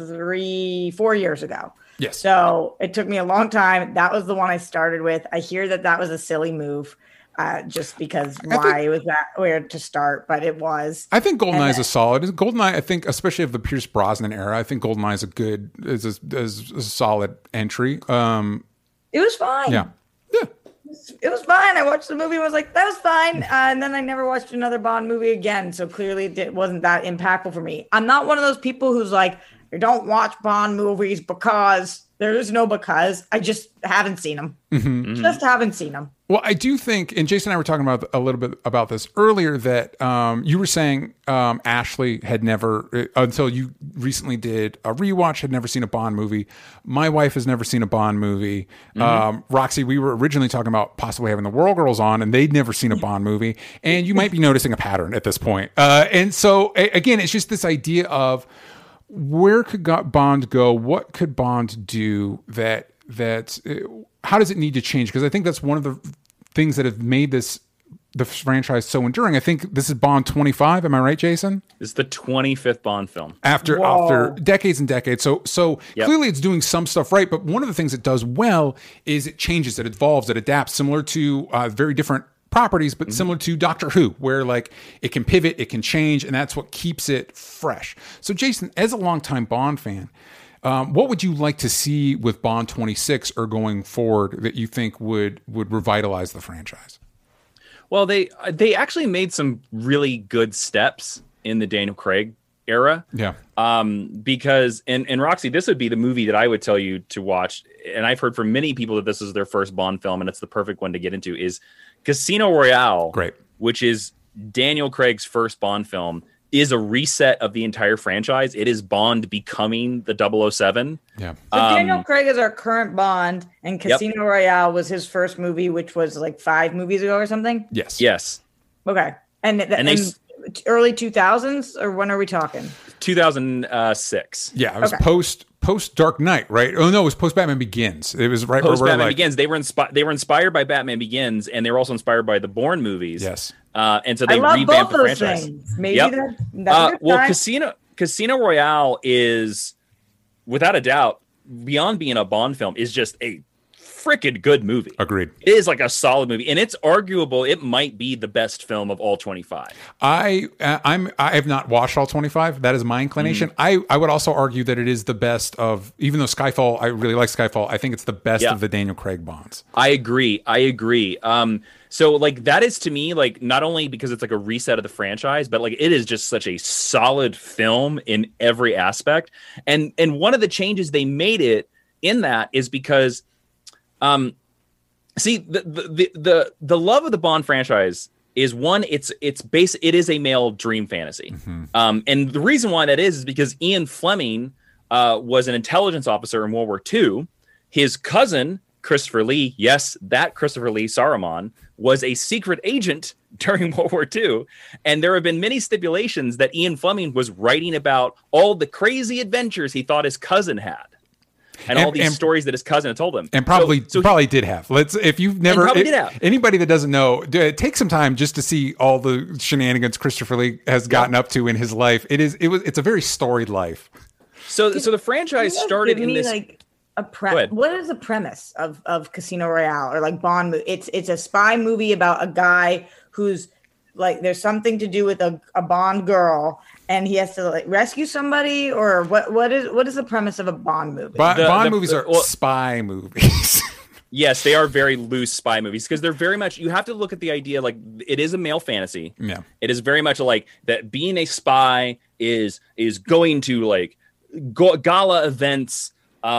3-4 years ago. Yes. So it took me a long time. That was the one I started with. I hear that was a silly move. Just because it was that weird to start, but it was. I think GoldenEye is a solid. GoldenEye, I think, especially of the Pierce Brosnan era, I think GoldenEye is a solid entry. It was fine. Yeah. It was fine. I watched the movie and was like, that was fine. And then I never watched another Bond movie again. So clearly it wasn't that impactful for me. I'm not one of those people who's like, I don't watch Bond movies because there is no because. I just haven't seen them. Mm-hmm. Just haven't seen them. Well, I do think, and Jason and I were talking about a little bit about this earlier, that you were saying Ashley had never, until you recently did a rewatch, had never seen a Bond movie. My wife has never seen a Bond movie. Mm-hmm. Roxy, we were originally talking about possibly having the World Girls on, and they'd never seen a Bond movie. And you might be noticing a pattern at this point. And so, again, it's just this idea of where could Bond go? What could Bond do how does it need to change? Because I think that's one of the things that have made this the franchise so enduring. I think this is Bond 25. Am I right, Jason? This is the 25th Bond film. After decades and decades. So clearly it's doing some stuff right. But one of the things it does well is it changes, it evolves, it adapts, similar to very different properties, but similar to Doctor Who, where like it can pivot, it can change, and that's what keeps it fresh. So Jason, as a longtime Bond fan, what would you like to see with Bond 26 or going forward that you think would revitalize the franchise? Well, they actually made some really good steps in the Daniel Craig era. Yeah. Because and Roxy, this would be the movie that I would tell you to watch. And I've heard from many people that this is their first Bond film, and it's the perfect one to get into, is Casino Royale. Great. Which is Daniel Craig's first Bond film, is a reset of the entire franchise. It is Bond becoming the 007. Yeah. So Daniel Craig is our current Bond, and Casino Royale was his first movie, which was like 5 movies ago or something. Yes. Okay. And early 2000s, or when are we talking? 2006. Yeah, it was post Dark Knight, right? Oh no, it was post Batman Begins. It was right post Batman Begins. They were inspired by Batman Begins, and they were also inspired by the Bourne movies. Yes. And so they revamped the franchise. Things. Maybe that's well, Casino Royale is, without a doubt, beyond being a Bond film, is just a freaking good movie. Agreed. It is like a solid movie, and it's arguable it might be the best film of all 25. I have not watched all 25. That is my inclination. I would also argue that it is the best of, even though Skyfall, I really like Skyfall, I think it's the best of the Daniel Craig Bonds. I agree. So like that is, to me, like, not only because it's like a reset of the franchise, but like it is just such a solid film in every aspect. And one of the changes they made it in that is because see, the love of the Bond franchise is, one, it is a male dream fantasy. And the reason why that is because Ian Fleming was an intelligence officer in World War II. His cousin, Christopher Lee, yes, that Christopher Lee, Saruman, was a secret agent during World War II. And there have been many stipulations that Ian Fleming was writing about all the crazy adventures he thought his cousin had. And all these stories that his cousin had told him, and probably did have. If you've never, anybody that doesn't know, take some time just to see all the shenanigans Christopher Lee has gotten up to in his life. It's a very storied life. So the franchise started in this. Like what is the premise of Casino Royale, or like Bond movie? It's a spy movie about a guy who's like, there's something to do with a Bond girl, and he has to like rescue somebody, or what is the premise of a Bond movie? Bond movies are spy movies. Yes, they are very loose spy movies, because they're very much, you have to look at the idea like it is a male fantasy. Yeah. It is very much like that being a spy is going to like gala events,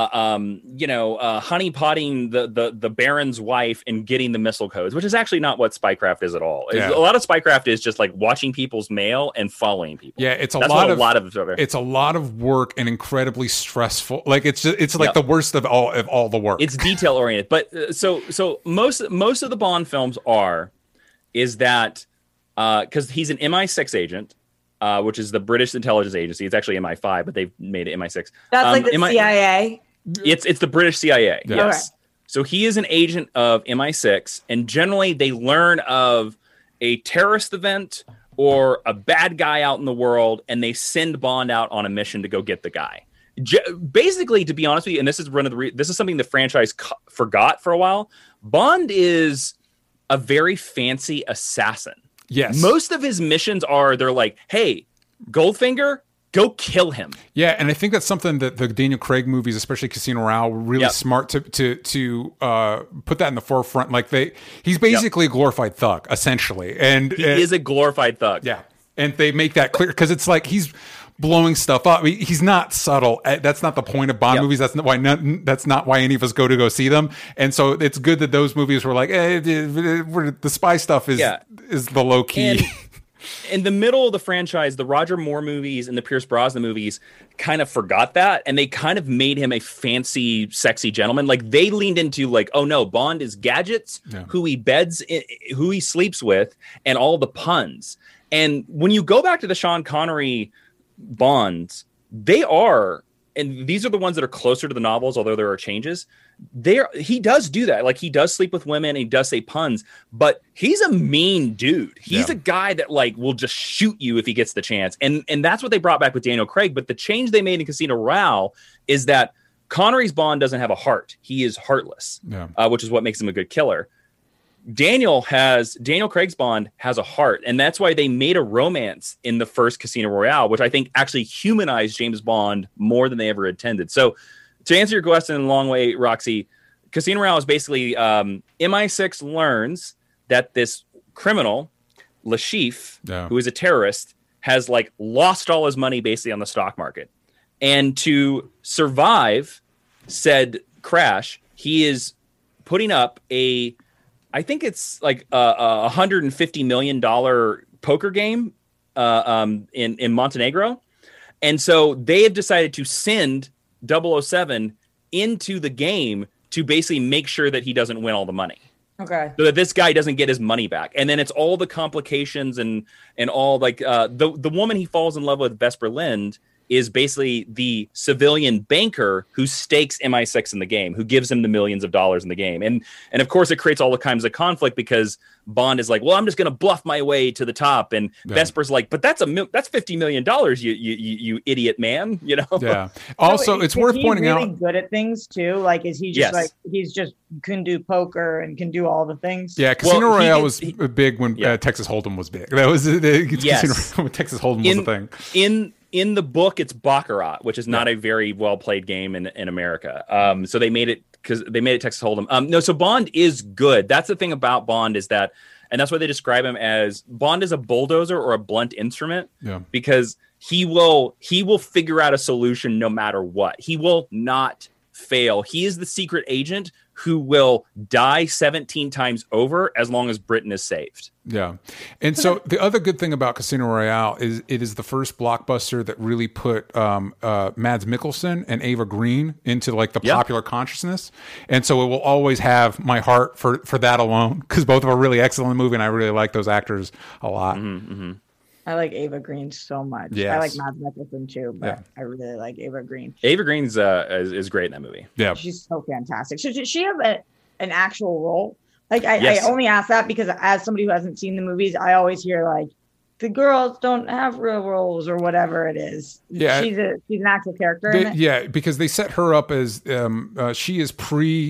honeypotting the Baron's wife and getting the missile codes, which is actually not what spycraft is at all. Yeah. A lot of spycraft is just like watching people's mail and following people. Yeah, it's a lot of work and incredibly stressful. Like it's like the worst of all the work. It's detail oriented, but so most of the Bond films is that because he's an MI6 agent. Which is the British intelligence agency. It's actually MI5, but they've made it MI6. That's like the CIA? It's the British CIA, yeah. Yes. Okay. So he is an agent of MI6, and generally they learn of a terrorist event or a bad guy out in the world, and they send Bond out on a mission to go get the guy. Basically, to be honest with you, and this is something the franchise forgot for a while, Bond is a very fancy assassin. Yes. Most of his missions they're like, hey, Goldfinger, go kill him. Yeah, and I think that's something that the Daniel Craig movies, especially Casino Royale, were really smart to put that in the forefront. Like he's basically a glorified thug, essentially. And he is a glorified thug. Yeah. And they make that clear, because it's like he's blowing stuff up. He's not subtle. That's not the point of Bond movies. That's not why any of us go see them. And so it's good that those movies were like, the spy stuff is the low key. And in the middle of the franchise, the Roger Moore movies and the Pierce Brosnan movies kind of forgot that, and they kind of made him a fancy, sexy gentleman. Like they leaned into like, oh no, Bond is gadgets, who he beds, who he sleeps with, and all the puns. And when you go back to the Sean Connery Bonds, they are and these are the ones that are closer to the novels, although there are changes. He does do that. Like, he does sleep with women and he does say puns, but he's a mean dude. He's a guy that like will just shoot you if he gets the chance. And that's what they brought back with Daniel Craig. But the change they made in Casino Royale is that Connery's Bond doesn't have a heart. He is heartless, which is what makes him a good killer. Daniel Craig's Bond has a heart, and that's why they made a romance in the first Casino Royale, which I think actually humanized James Bond more than they ever intended. So to answer your question in a long way, Roxy, Casino Royale is basically MI6 learns that this criminal, Lashif, who is a terrorist, has like lost all his money basically on the stock market. And to survive said crash, he is putting up I think it's like a $150 million poker game in Montenegro. And so they have decided to send 007 into the game to basically make sure that he doesn't win all the money. Okay. So that this guy doesn't get his money back. And then it's all the complications and all like the woman he falls in love with, Vesper Lind, is basically the civilian banker who stakes MI6 in the game, who gives him the millions of dollars in the game. And of course, it creates all the kinds of conflict because Bond is like, well, I'm just going to bluff my way to the top. And Vesper's like, but that's $50 million, you idiot man, you know? Yeah. Also, it's worth pointing really out. Good at things too. Like, is he just like, he's just can do poker and can do all the things? Yeah. Casino Royale was big when Texas Hold'em was big. That was Casino Royale when Texas Hold'em was a thing. In the book, it's Baccarat, which is not a very well played game in America. So they made it Texas Hold'em. No, so Bond is good. That's the thing about Bond is that, and that's why they describe him as Bond is a bulldozer or a blunt instrument. Yeah. Because he will figure out a solution no matter what. He will not fail. He is the secret agent who will die 17 times over as long as Britain is saved. Yeah. And so the other good thing about Casino Royale is it is the first blockbuster that really put Mads Mikkelsen and Ava Green into like the popular consciousness. And so it will always have my heart for that alone, because both of them are really excellent in the movie and I really like those actors a lot. Mm-hmm, mm-hmm. I like Ava Green so much. Yes. I like Mads Mikkelsen too, but I really like Ava Green. Ava Green is great in that movie. Yeah, she's so fantastic. So did she have an actual role? Like I only ask that because as somebody who hasn't seen the movies, I always hear like the girls don't have real roles or whatever it is. Yeah, she's an actual character. In it? Yeah, because they set her up as she is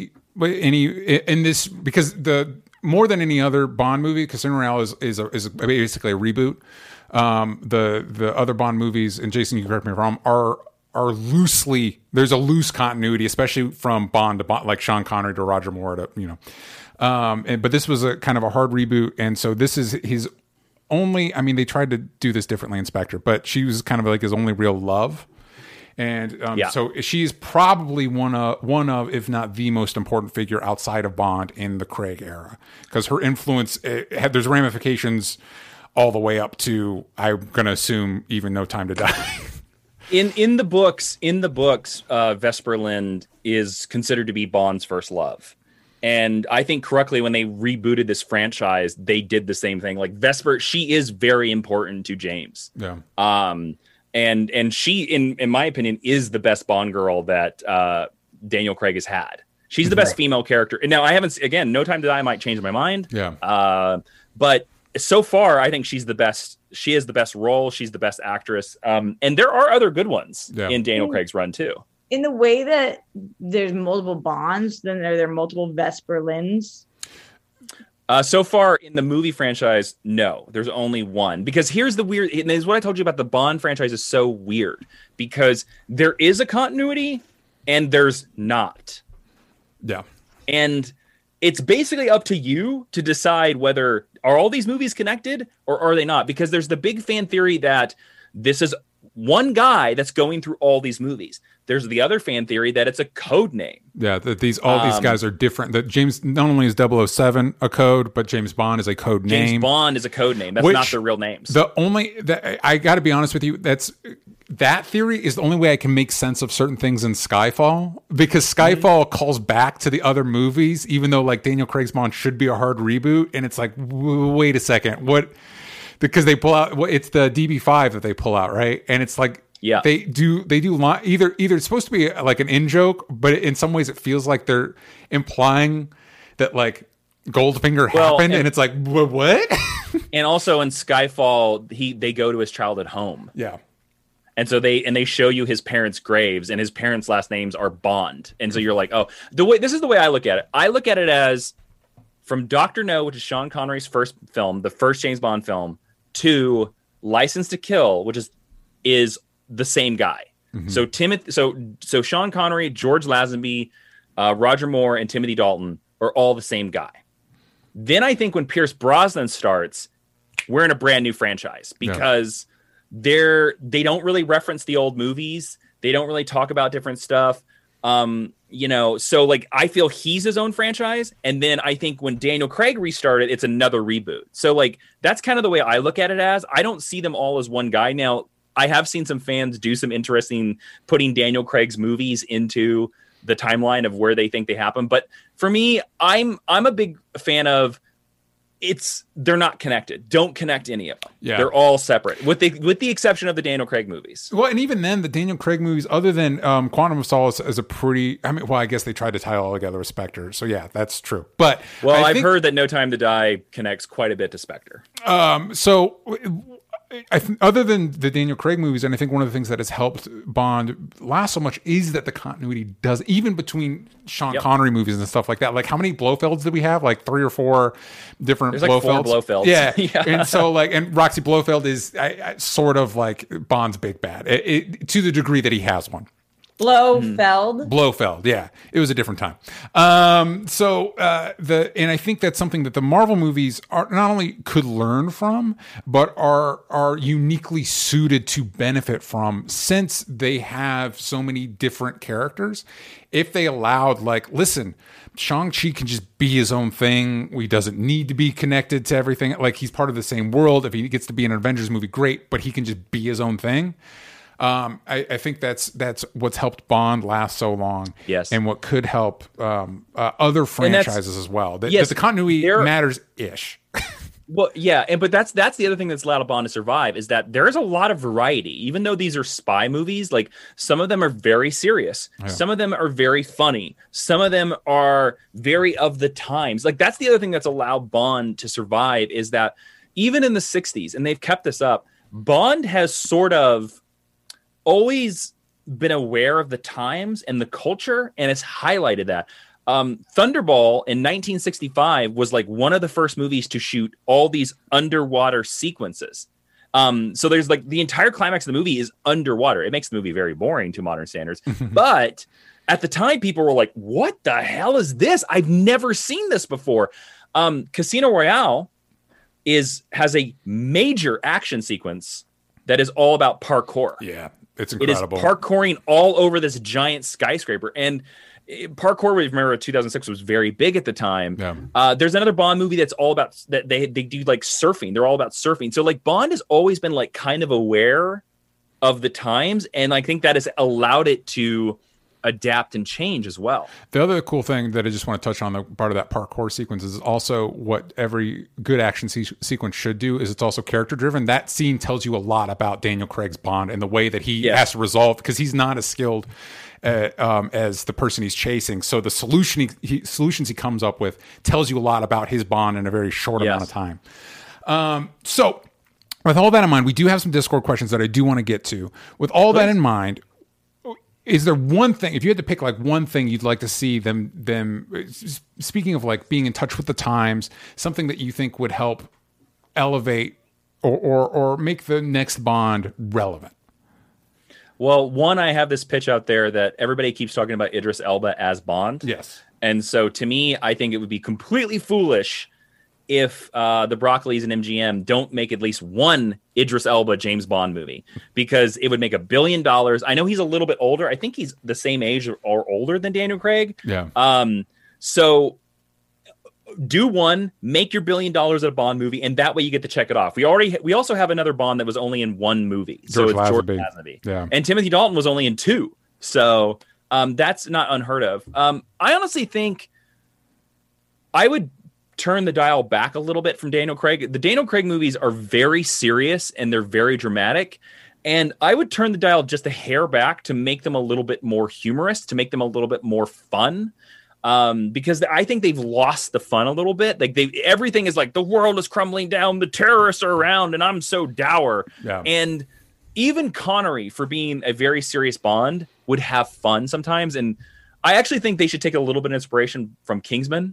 in this, because the more than any other Bond movie, Casino Royale is basically a reboot. The other Bond movies, and Jason, you can correct me if I'm wrong, are loosely, there's a loose continuity, especially from Bond to Bond, like Sean Connery to Roger Moore to, you know. But this was a kind of a hard reboot, and so this is his only, I mean, they tried to do this differently in Spectre, but she was kind of like his only real love. And so she's probably one of, if not the most important figure outside of Bond in the Craig era, because her influence, there's ramifications all the way up to, I'm going to assume, even No Time to Die. In the books, Vesper Lind is considered to be Bond's first love. And I think correctly, when they rebooted this franchise, they did the same thing. Like Vesper, she is very important to James. Yeah. And she, in my opinion, is the best Bond girl that Daniel Craig has had. She's the best female character. Now, I haven't, again, No Time to Die might change my mind. Yeah. But so far, I think she's the best. She is the best role. She's the best actress. And there are other good ones in Daniel Craig's run, too. In the way that there's multiple Bonds, then there are multiple Vesper Linds. So far in the movie franchise, no, there's only one. Because here's the weird, and this is what I told you about the Bond franchise is so weird. Because there is a continuity and there's not. Yeah. And it's basically up to you to decide whether are all these movies connected or are they not? Because there's the big fan theory that this is one guy that's going through all these movies. There's the other fan theory that it's a code name. Yeah, that these guys are different. That James, not only is 007 a code, but James Bond is a code name. James Bond is a code name. That's not their real names. I got to be honest with you, that theory is the only way I can make sense of certain things in Skyfall, because Skyfall calls back to the other movies, even though like Daniel Craig's Bond should be a hard reboot, and it's like, wait a second, what? Because they pull out, it's the DB5 that they pull out, right? And it's like, Yeah. They do either it's supposed to be like an in joke, but in some ways it feels like they're implying that like Goldfinger happened, and it's like what? And also in Skyfall, they go to his childhood home. Yeah. And so they show you his parents' graves, and his parents' last names are Bond. And so you're like, oh, this is the way I look at it. I look at it as from Dr. No, which is Sean Connery's first film, the first James Bond film, to License to Kill, which is the same guy. Mm-hmm. So Sean Connery, George Lazenby, Roger Moore, and Timothy Dalton are all the same guy. Then I think when Pierce Brosnan starts, we're in a brand new franchise because they don't really reference the old movies. They don't really talk about different stuff. So like I feel he's his own franchise. And then I think when Daniel Craig restarted, it's another reboot. So like that's kind of the way I look at it as. I don't see them all as one guy. Now, I have seen some fans do some interesting putting Daniel Craig's movies into the timeline of where they think they happen. But for me, I'm a big fan of they're not connected. Don't connect any of them. Yeah. They're all separate with the exception of the Daniel Craig movies. Well, and even then the Daniel Craig movies, other than Quantum of Solace, is a pretty, I guess they tried to tie it all together with Spectre. So yeah, that's true. But I've heard that No Time to Die connects quite a bit to Spectre. Other than the Daniel Craig movies, and I think one of the things that has helped Bond last so much is that the continuity does, even between Sean Connery movies and stuff like that. Like, how many Blofelds did we have? Like 3 or 4 different There's Blofelds. Like 4 Blofelds. Yeah. And so, like, and Roxy Blofeld is sort of like Bond's big bad to the degree that he has one. Blofeld, yeah, it was a different time. And I think that's something that the Marvel movies are not only could learn from, but are uniquely suited to benefit from, since they have so many different characters. If they allowed, like, listen, Shang-Chi can just be his own thing. He doesn't need to be connected to everything. Like, he's part of the same world. If he gets to be in an Avengers movie, great, but he can just be his own thing. I think that's what's helped Bond last so long. Yes. And what could help other franchises as well. That the continuity matters-ish. Well, yeah, but that's the other thing that's allowed Bond to survive, is that there is a lot of variety. Even though these are spy movies, like some of them are very serious, some of them are very funny, some of them are very of the times. Like that's the other thing that's allowed Bond to survive, is that even in the 60s, and they've kept this up, Bond has sort of always been aware of the times and the culture, and it's highlighted that. Thunderball in 1965 was like one of the first movies to shoot all these underwater sequences. So there's like the entire climax of the movie is underwater. It makes the movie very boring to modern standards. But at the time, people were like, what the hell is this? I've never seen this before. Casino Royale has a major action sequence that is all about parkour. Yeah, it's incredible. It is parkouring all over this giant skyscraper. And parkour, remember, 2006 was very big at the time. Yeah. There's another Bond movie that's all about that they do like surfing. They're all about surfing. So like Bond has always been like kind of aware of the times, and I think that has allowed it to adapt and change as well. The other cool thing that I just want to touch on, the part of that parkour sequence, is also what every good action sequence should do, is it's also character driven. That scene tells you a lot about Daniel Craig's Bond and the way that he has to resolve, because he's not as skilled as the person he's chasing. So the solutions he comes up with tells you a lot about his Bond in a very short amount of time. So with all that in mind, we do have some Discord questions that I do want to get to. With all that in mind, is there one thing, if you had to pick like one thing you'd like to see them speaking of like being in touch with the times, something that you think would help elevate or make the next Bond relevant? Well, one, I have this pitch out there that everybody keeps talking about Idris Elba as Bond. Yes. And so to me, I think it would be completely foolish if the Broccolis and MGM don't make at least one Idris Elba James Bond movie, because it would make $1 billion. I know he's a little bit older. I think he's the same age or older than Daniel Craig. Yeah. So do one, make your $1 billion at a Bond movie, and that way you get to check it off. We also have another Bond that was only in one movie. So it's George Lazenby. Yeah. And Timothy Dalton was only in 2. So that's not unheard of. I honestly think I would turn the dial back a little bit from Daniel Craig. The Daniel Craig movies are very serious and they're very dramatic. And I would turn the dial just a hair back to make them a little bit more humorous, to make them a little bit more fun. Because I think they've lost the fun a little bit. Like everything is like the world is crumbling down, the terrorists are around, and I'm so dour. Yeah. And even Connery, for being a very serious Bond, would have fun sometimes. And I actually think they should take a little bit of inspiration from Kingsman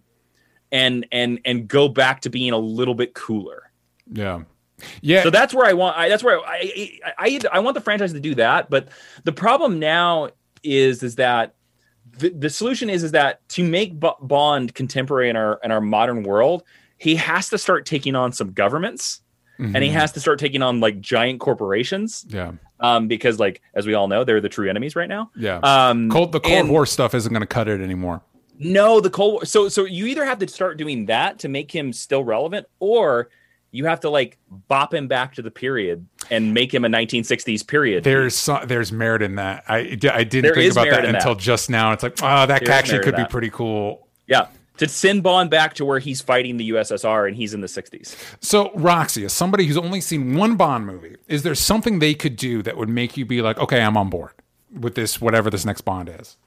and go back to being a little bit cooler. Yeah. Yeah. So that's where I want. I want the franchise to do that. But the problem now is that the solution is that to make Bond contemporary in our modern world, he has to start taking on some governments, and he has to start taking on like giant corporations. Yeah. Because like as we all know, they're the true enemies right now. Yeah. The Cold War stuff isn't going to cut it anymore. No, the Cold War. So you either have to start doing that to make him still relevant, or you have to like bop him back to the period and make him a 1960s period. There's merit in that. I didn't think about that until just now. It's like, that actually could be pretty cool. Yeah. To send Bond back to where he's fighting the USSR and he's in the 60s. So Roxy, as somebody who's only seen one Bond movie, is there something they could do that would make you be like, okay, I'm on board with this, whatever this next Bond is?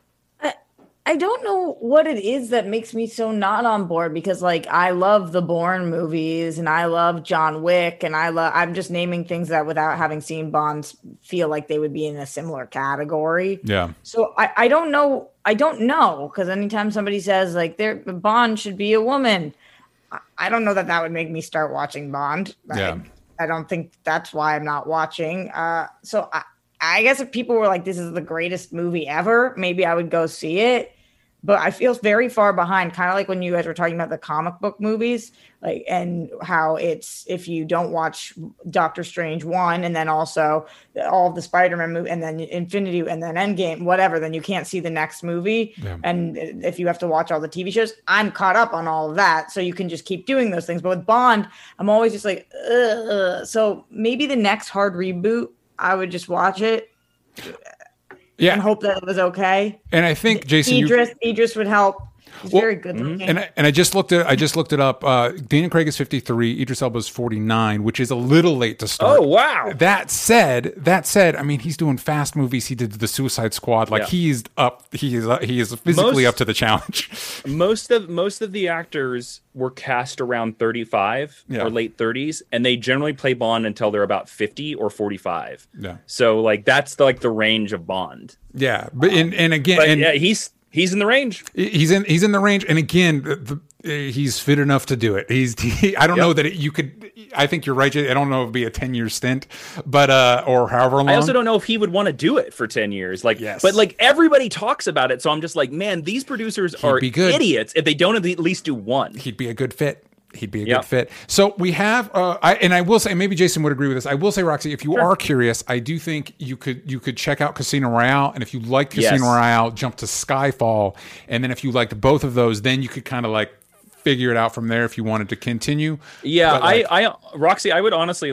I don't know what it is that makes me so not on board, because like I love the Bourne movies and I love John Wick and I'm just naming things that without having seen Bonds feel like they would be in a similar category. Yeah. So I don't know. I don't know, because anytime somebody says like Bond should be a woman, I don't know that would make me start watching Bond. Yeah. I don't think that's why I'm not watching. So I guess if people were like, this is the greatest movie ever, maybe I would go see it. But I feel very far behind, kind of like when you guys were talking about the comic book movies, like, and how it's, if you don't watch Doctor Strange 1 and then also all of the Spider-Man movie and then Infinity and then Endgame, whatever, then you can't see the next movie. Yeah. And if you have to watch all the TV shows, I'm caught up on all of that. So you can just keep doing those things. But with Bond, I'm always just like, ugh. So maybe the next hard reboot, I would just watch it. Yeah, and hope that it was okay. And I think Jason, Idris would help. He's very good looking. And I just looked it up. Daniel Craig is 53. Idris Elba is 49, which is a little late to start. Oh wow! That said, I mean, he's doing fast movies. He did the Suicide Squad. Like he's up. He is physically up to the challenge. Most of the actors were cast around 35 or late 30s, and they generally play Bond until they're about 50 or 45. Yeah. So like that's the range of Bond. Yeah, but again, he's in the range. He's in the range, and again, he's fit enough to do it. I don't know that you could. I think you're right. I don't know if it'd be a 10-year stint, but or however long. I also don't know if he would want to do it for 10 years. Like, but like everybody talks about it, so I'm just like, man, these producers are idiots if they don't at least do one. He'd be a good fit. He'd be a good fit. So we have, I will say, maybe Jason would agree with this. I will say, Roxy, if you are curious, I do think you could check out Casino Royale, and if you like Casino Royale, jump to Skyfall, and then if you liked both of those, then you could kind of like figure it out from there if you wanted to continue. Yeah, Roxy, I would honestly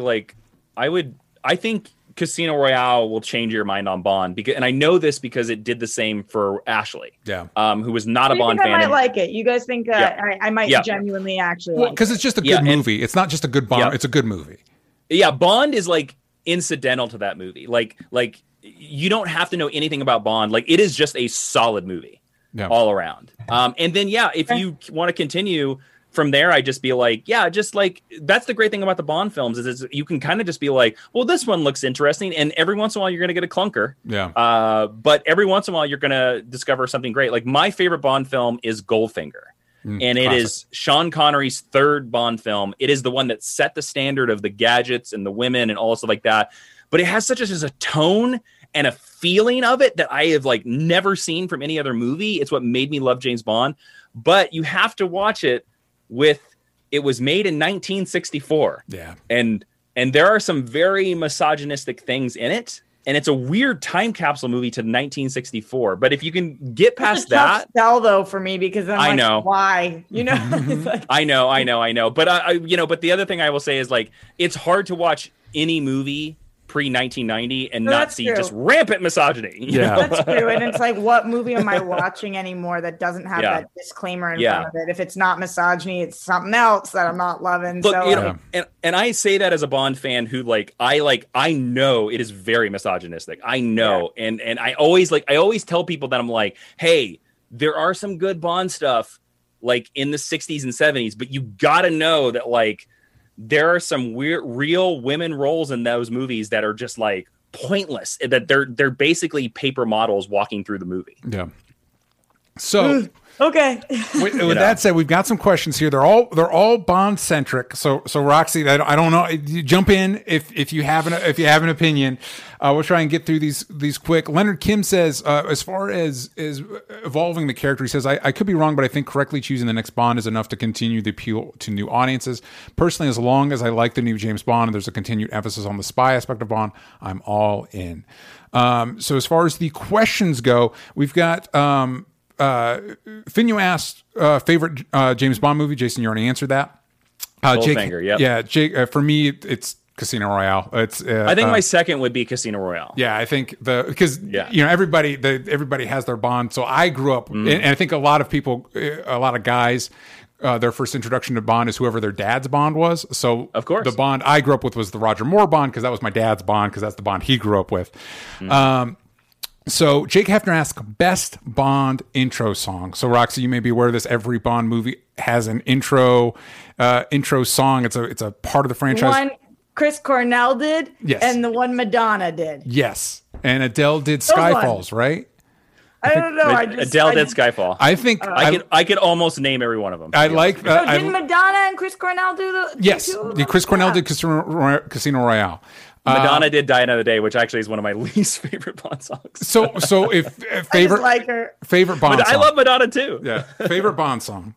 I think Casino Royale will change your mind on Bond, and I know this because it did the same for Ashley. Yeah, who was not a Bond fan. I might like it. You guys think I might genuinely actually? Well, because it's just a good movie. It's not just a good Bond. It's a good movie. Yeah, Bond is like incidental to that movie. Like you don't have to know anything about Bond. Like it is just a solid movie all around. And then if you want to continue from there, I just be like, just like that's the great thing about the Bond films is you can kind of just be like, well, this one looks interesting, and every once in a while you're going to get a clunker. Yeah. But every once in a while you're going to discover something great. Like my favorite Bond film is Goldfinger, and it is Sean Connery's third Bond film. It is the one that set the standard of the gadgets and the women and all stuff like that. But it has such a tone and a feeling of it that I have like never seen from any other movie. It's what made me love James Bond. But you have to watch it it was made in 1964. Yeah. And there are some very misogynistic things in it. And it's a weird time capsule movie to 1964. But if you can get past that, sell though for me, because I know why, like, I know. But but the other thing I will say is like, it's hard to watch any movie pre-1990 and No, not that's see true. just rampant misogyny. you Yeah. know? That's true. And it's like, what movie am I watching anymore that doesn't have Yeah. that disclaimer in Yeah. front of it? If it's not misogyny, it's something else that I'm not loving. Look, so you like, know, and I say that as a Bond fan who I know it is very misogynistic. I know, and I always tell people that I'm like, hey, there are some good Bond stuff like in the 60s and 70s, but you gotta know that like there are some weird real women roles in those movies that are just like pointless. That they're basically paper models walking through the movie. Yeah. So okay. with that said, we've got some questions here. They're all Bond centric. So Roxy, I don't know. You jump in if you have an opinion. We'll try and get through these quick. Leonard Kim says, as far as evolving the character, he says, I could be wrong, but I think correctly choosing the next Bond is enough to continue the appeal to new audiences. Personally, as long as I like the new James Bond and there's a continued emphasis on the spy aspect of Bond, I'm all in. So as far as the questions go, we've got Finio asked favorite James Bond movie. Jason, you already answered that. Goldfinger, yep. Yeah, Jake. For me, it's Casino Royale. It's. I think my second would be Casino Royale. Yeah, I think because everybody has their Bond. So I grew up, and I think a lot of people, a lot of guys. Their first introduction to Bond is whoever their dad's Bond was. So, of course, the Bond I grew up with was the Roger Moore Bond because that was my dad's Bond because that's the Bond he grew up with. So Jake Hefner asks best Bond intro song. So Roxy, you may be aware of this. Every Bond movie has an intro song. It's a part of the franchise. One Chris Cornell did, Yes. and the one Madonna did. Yes, and Adele did Those Skyfalls, right? I don't know. Adele did Skyfall. I think I could almost name every one of them. I like. didn't Madonna and Chris Cornell do the? Yes, two of them? Chris Cornell did Casino Royale. Madonna did Die Another Day, which actually is one of my least favorite Bond songs. So if favorite I just like her. favorite Bond But song. I love Madonna too. Yeah, favorite Bond song.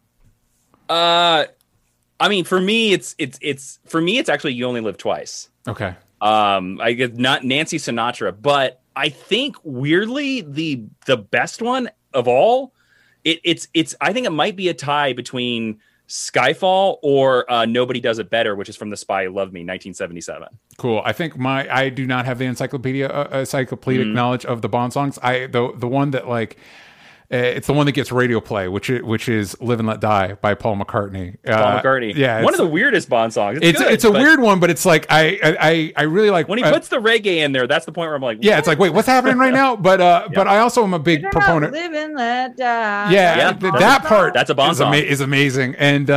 I mean, for me, it's actually You Only Live Twice. Okay. I get not Nancy Sinatra, but I think weirdly the best one of all, it's I think it might be a tie between Skyfall or Nobody Does It Better, which is from The Spy Who Loved Me, 1977. Cool. I think I do not have the encyclopedic knowledge of the Bond songs. The one that like it's the one that gets radio play, which is "Live and Let Die" by Paul McCartney. Paul McCartney, yeah, one of the weirdest Bond songs. It's a weird one, but it's like I really like when he puts the reggae in there. That's the point where I'm like, yeah, it's like wait, what's happening right now? But I also am a big proponent. Live and let die. Yeah, that part that's a Bond song. Is amazing, and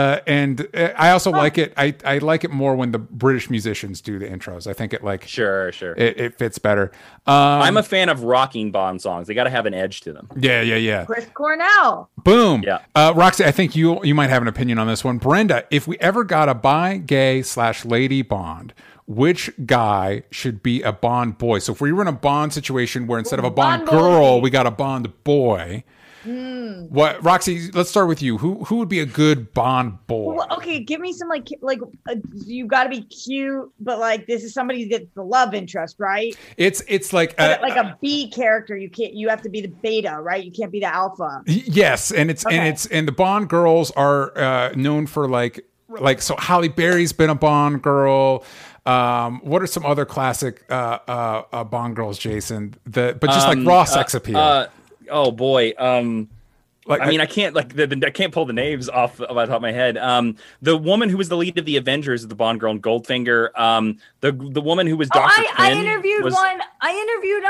I also like it. I like it more when the British musicians do the intros. I think it like sure it fits better. I'm a fan of rocking Bond songs. They got to have an edge to them. Yeah. Chris Cornell. Boom. Yeah. Roxy, I think you might have an opinion on this one. Brenda, if we ever got a bi, gay / lady Bond, which guy should be a Bond boy? So if we were in a Bond situation where instead of a Bond girl, we got a Bond boy. What, Roxy? Let's start with you. Who would be a good Bond boy? Well, okay, give me some like you got to be cute, but like this is somebody that's the love interest, right? It's like Like a B character. You have to be the beta, right? You can't be the alpha. Yes, and the Bond girls are known for like so Halle Berry's been a Bond girl. What are some other classic Bond girls, Jason? But just like raw sex appeal. Oh boy. Like, I mean, I can't I can't pull the names off the top of my head. The woman who was the lead of the Avengers is the Bond girl in Goldfinger. The woman who was Dr. Quinn. I interviewed one. I interviewed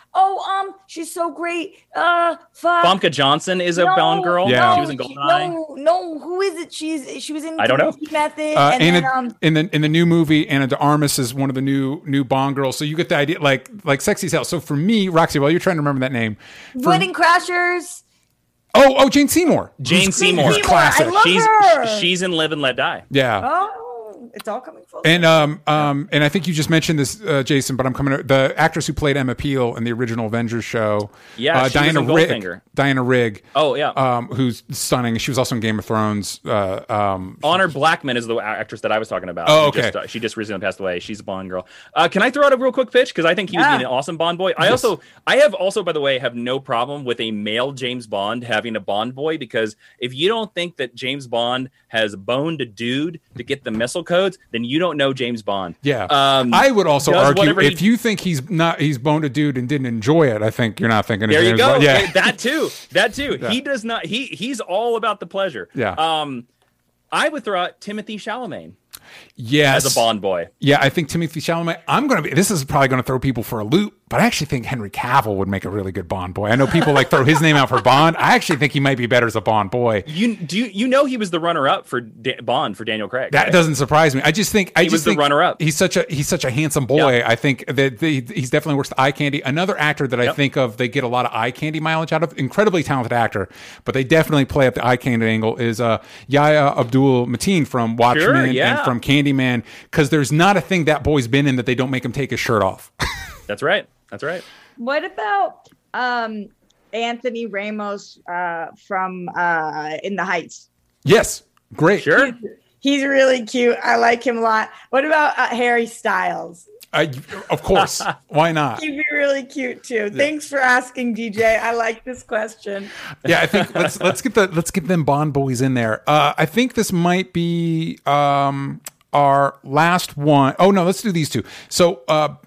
she's so great. Famke Johnson is a Bond girl. Yeah. She was in GoldenEye. No, who is it? She was in I don't know. Method. In the new movie, Anna de Armas is one of the new Bond girls. So you get the idea, like sexy as hell. So for me, Roxy, while you're trying to remember that name, Wedding Crashers. Oh, Jane Seymour. Jane Seymour. Classic. I love her. She's in Live and Let Die. Yeah. Oh, it's all coming full. And and I think you just mentioned this, Jason, but I'm coming to the actress who played Emma Peel in the original Avengers show. Yeah, she was in Goldfinger. Diana Rigg. Oh yeah. Who's stunning. She was also in Game of Thrones. Honor Blackman is the actress that I was talking about. Oh, okay. She just recently passed away. She's a Bond girl. Can I throw out a real quick pitch? Because I think he would be an awesome Bond boy. I have also, by the way, have no problem with a male James Bond having a Bond boy, because if you don't think that James Bond has boned a dude to get the missile code, episodes, then you don't know James Bond. Yeah. I would also does argue whatever if you think he's boned a dude and didn't enjoy it, I think you're not thinking of There you James go. Bond. Yeah. Hey, that too. Yeah. He does not. He's all about the pleasure. Yeah. I would throw out Timothy Chalamet Yes. as a Bond boy. Yeah, I think Timothy Chalamet. This is probably going to throw people for a loop, but I actually think Henry Cavill would make a really good Bond boy. I know people like throw his name out for Bond. I actually think he might be better as a Bond boy. You know he was the runner-up for Bond for Daniel Craig. That doesn't surprise me. I just think he was the runner-up. He's such a handsome boy. Yeah. I think that he's definitely works the eye candy. Another actor that I think of, they get a lot of eye candy mileage out of. Incredibly talented actor, but they definitely play up the eye candy angle. Is Yahya Abdul-Mateen from Watchmen and from Candyman, because there's not a thing that boy's been in that they don't make him take his shirt off. That's right. What about Anthony Ramos from In the Heights? Yes, great. Sure. He's really cute. I like him a lot. What about Harry Styles? Of course. Why not? He'd be really cute too. Thanks for asking, DJ. I like this question. Yeah, I think let's get them Bond boys in there. I think this might be our last one. Oh no, let's do these two. So,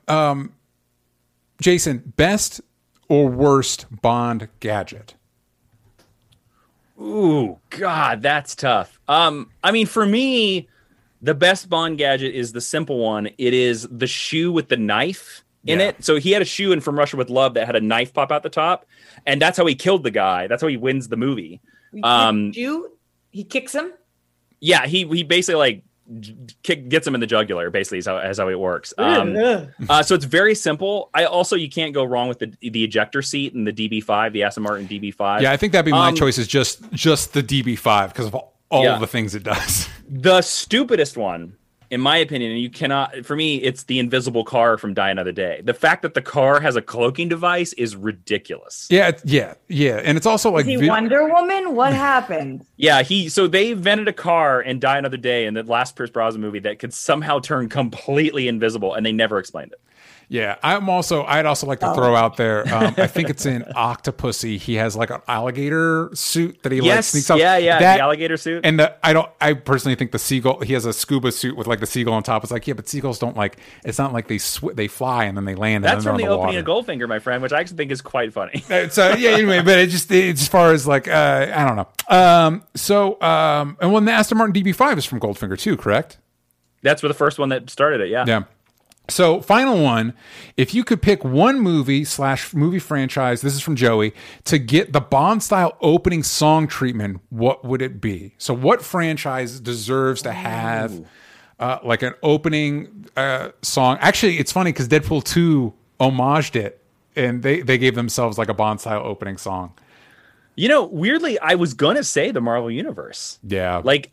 Jason, best or worst Bond gadget? Ooh, God, that's tough. I mean, for me, the best Bond gadget is the simple one. It is the shoe with the knife in it. So he had a shoe in From Russia with Love that had a knife pop out the top, and that's how he killed the guy. That's how he wins the movie. He kicks him? Yeah, he basically like gets him in the jugular, basically is how it works. So it's very simple. You can't go wrong with the ejector seat and the DB5, the Aston Martin DB5. Yeah, I think that'd be my choice, is just the DB5 because of all the things it does. The stupidest one, in my opinion, and you cannot, for me, it's the invisible car from Die Another Day. The fact that the car has a cloaking device is ridiculous. Yeah. And it's also like is he Wonder Woman? What happened? Yeah, so they invented a car in Die Another Day in the last Pierce Brosnan movie that could somehow turn completely invisible, and they never explained it. Yeah, I'd also like to throw out there. I think it's in Octopussy. He has like an alligator suit that he like sneaks up. Yeah, the alligator suit. And I personally think the seagull. He has a scuba suit with like the seagull on top. It's like, yeah, but seagulls don't like. It's not like they fly and then they land. That's and then from the opening water. of Goldfinger, my friend, which I actually think is quite funny. So yeah, anyway, but it's as far as like I don't know. And when the Aston Martin DB5 is from Goldfinger too, correct? That's the first one that started it. Yeah. Yeah. So, final one, if you could pick one movie / movie franchise, this is from Joey, to get the Bond-style opening song treatment, what would it be? So, what franchise deserves to have like an opening song? Actually, it's funny because Deadpool 2 homaged it, and they gave themselves like a Bond-style opening song. You know, weirdly, I was going to say the Marvel Universe. Yeah. Like,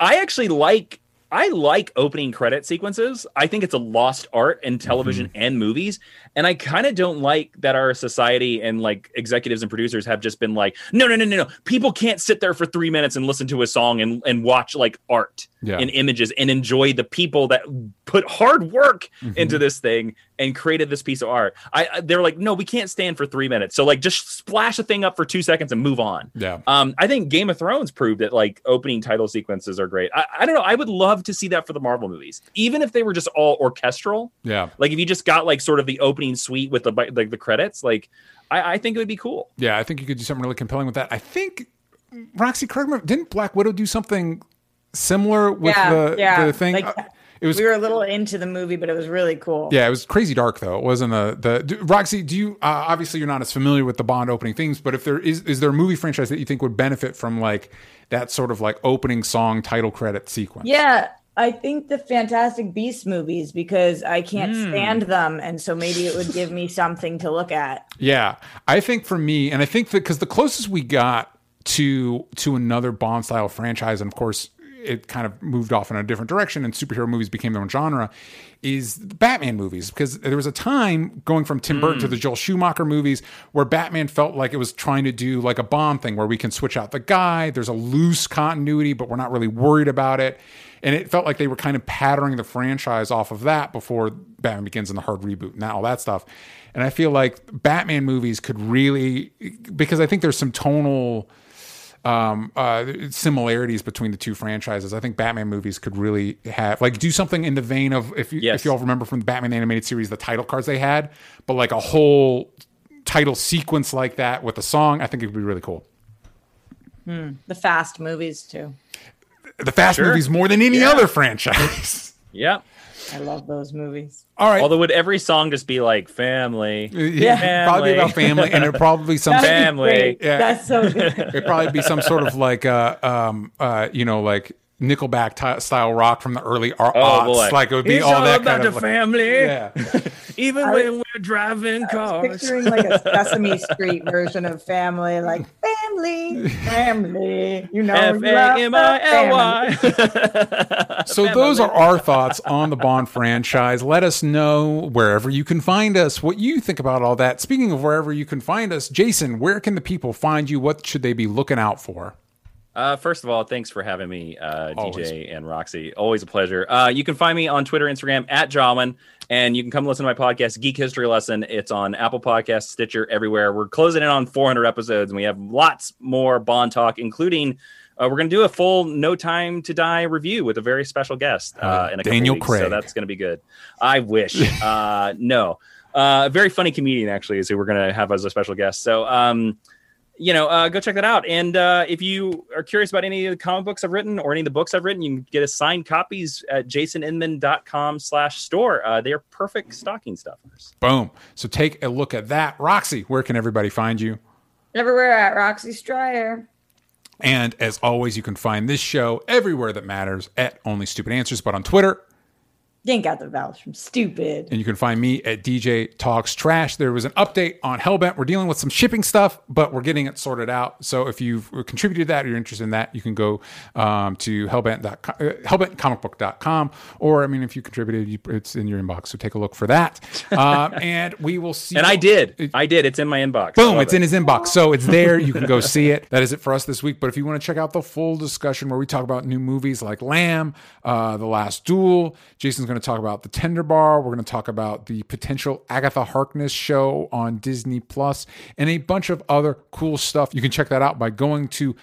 I like opening credit sequences. I think it's a lost art in television and movies. And I kind of don't like that our society and like executives and producers have just been like, no. People can't sit there for 3 minutes and listen to a song and watch like art and images and enjoy the people that put hard work into this thing and created this piece of art. They're like, no, we can't stand for 3 minutes. So like just splash a thing up for 2 seconds and move on. Yeah. I think Game of Thrones proved that like opening title sequences are great. I don't know. I would love to see that for the Marvel movies, even if they were just all orchestral. Yeah. Like if you just got like sort of the opening suite with the credits, like I think it would be cool. Yeah, I think you could do something really compelling with that. I think Roxy, correct me, didn't Black Widow do something similar with the thing? Like, we were a little into the movie, but it was really cool. Yeah, it was crazy dark though. It wasn't Roxy, do you obviously you're not as familiar with the Bond opening things, but if there is there a movie franchise that you think would benefit from like that sort of like opening song title credit sequence? Yeah, I think the Fantastic Beasts movies, because I can't stand them, and so maybe it would give me something to look at. Yeah, I think for me, and I think that because the closest we got to another Bond style franchise, and of course it kind of moved off in a different direction and superhero movies became their own genre, is the Batman movies. Because there was a time going from Tim Burton to the Joel Schumacher movies where Batman felt like it was trying to do like a Bond thing where we can switch out the guy. There's a loose continuity, but we're not really worried about it. And it felt like they were kind of patterning the franchise off of that before Batman Begins and the hard reboot and all that stuff. And I feel like Batman movies could really, because I think there's some tonal similarities between the two franchises. I think Batman movies could really have do something in the vein of if you all remember from the Batman animated series, the title cards they had, but like a whole title sequence like that with a song. I think it would be really cool. The Fast movies too. The Fast movies more than any other franchise. Yeah. I love those movies. All right. Although would every song just be like family? Yeah, family. probably about family, and it'd probably be some family. Yeah. That's so good. It'd probably be some sort of like like Nickelback style rock from the early aughts. Boy. Like it would be It's all that about kind of the family. Yeah. Even when we're driving cars. Picturing like a Sesame Street version of family, like family. You know, Family. So those are our thoughts on the Bond franchise. Let us know wherever you can find us what you think about all that. Speaking of wherever you can find us, Jason, where can the people find you? What should they be looking out for? First of all, thanks for having me, DJ and Roxy. Always a pleasure. You can find me on Twitter, Instagram @Jawman, and you can come listen to my podcast, Geek History Lesson. It's on Apple Podcasts, Stitcher, everywhere. We're closing in on 400 episodes, and we have lots more Bond talk, including we're going to do a full No Time to Die review with a very special guest in a couple Daniel weeks, Craig. so that's going to be good. I wish. No. A very funny comedian, actually, is who we're going to have as a special guest. So, go check that out. And if you are curious about any of the comic books I've written or any of the books I've written, you can get signed copies at jasoninman.com/store. They are perfect stocking stuffers. Boom. So take a look at that. Roxy, where can everybody find you? Everywhere at Roxy Stryer. And as always, you can find this show everywhere that matters at Only Stupid Answers, but on Twitter. Yank out the vowels from stupid. And you can find me at DJ Talks Trash. There was an update on Hellbent. We're dealing with some shipping stuff, but we're getting it sorted out. So if you've contributed to that or you're interested in that, you can go to hellbentcomicbook.com. Or, if you contributed, it's in your inbox. So take a look for that. And we will see. And I did. It's in my inbox. Boom. It's in his inbox. So it's there. You can go see it. That is it for us this week. But if you want to check out the full discussion where we talk about new movies like Lamb, The Last Duel, Jason's going to talk about The Tender Bar. We're going to talk about the potential Agatha Harkness show on Disney Plus and a bunch of other cool stuff. You can check that out by going to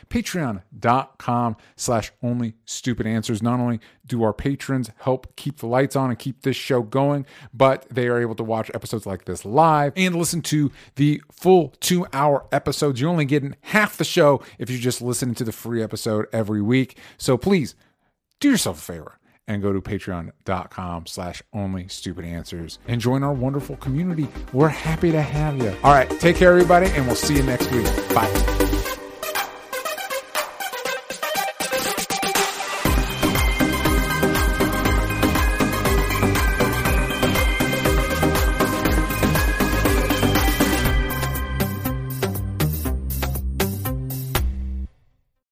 patreon.com/onlystupidanswers. Not only do our patrons help keep the lights on and keep this show going, but they are able to watch episodes like this live and listen to the full 2-hour episodes. You're only getting half the show if you're just listening to the free episode every week. So please do yourself a favor and go to patreon.com/onlystupidanswers and join our wonderful community. We're happy to have you. All right, take care, everybody, and we'll see you next week. Bye.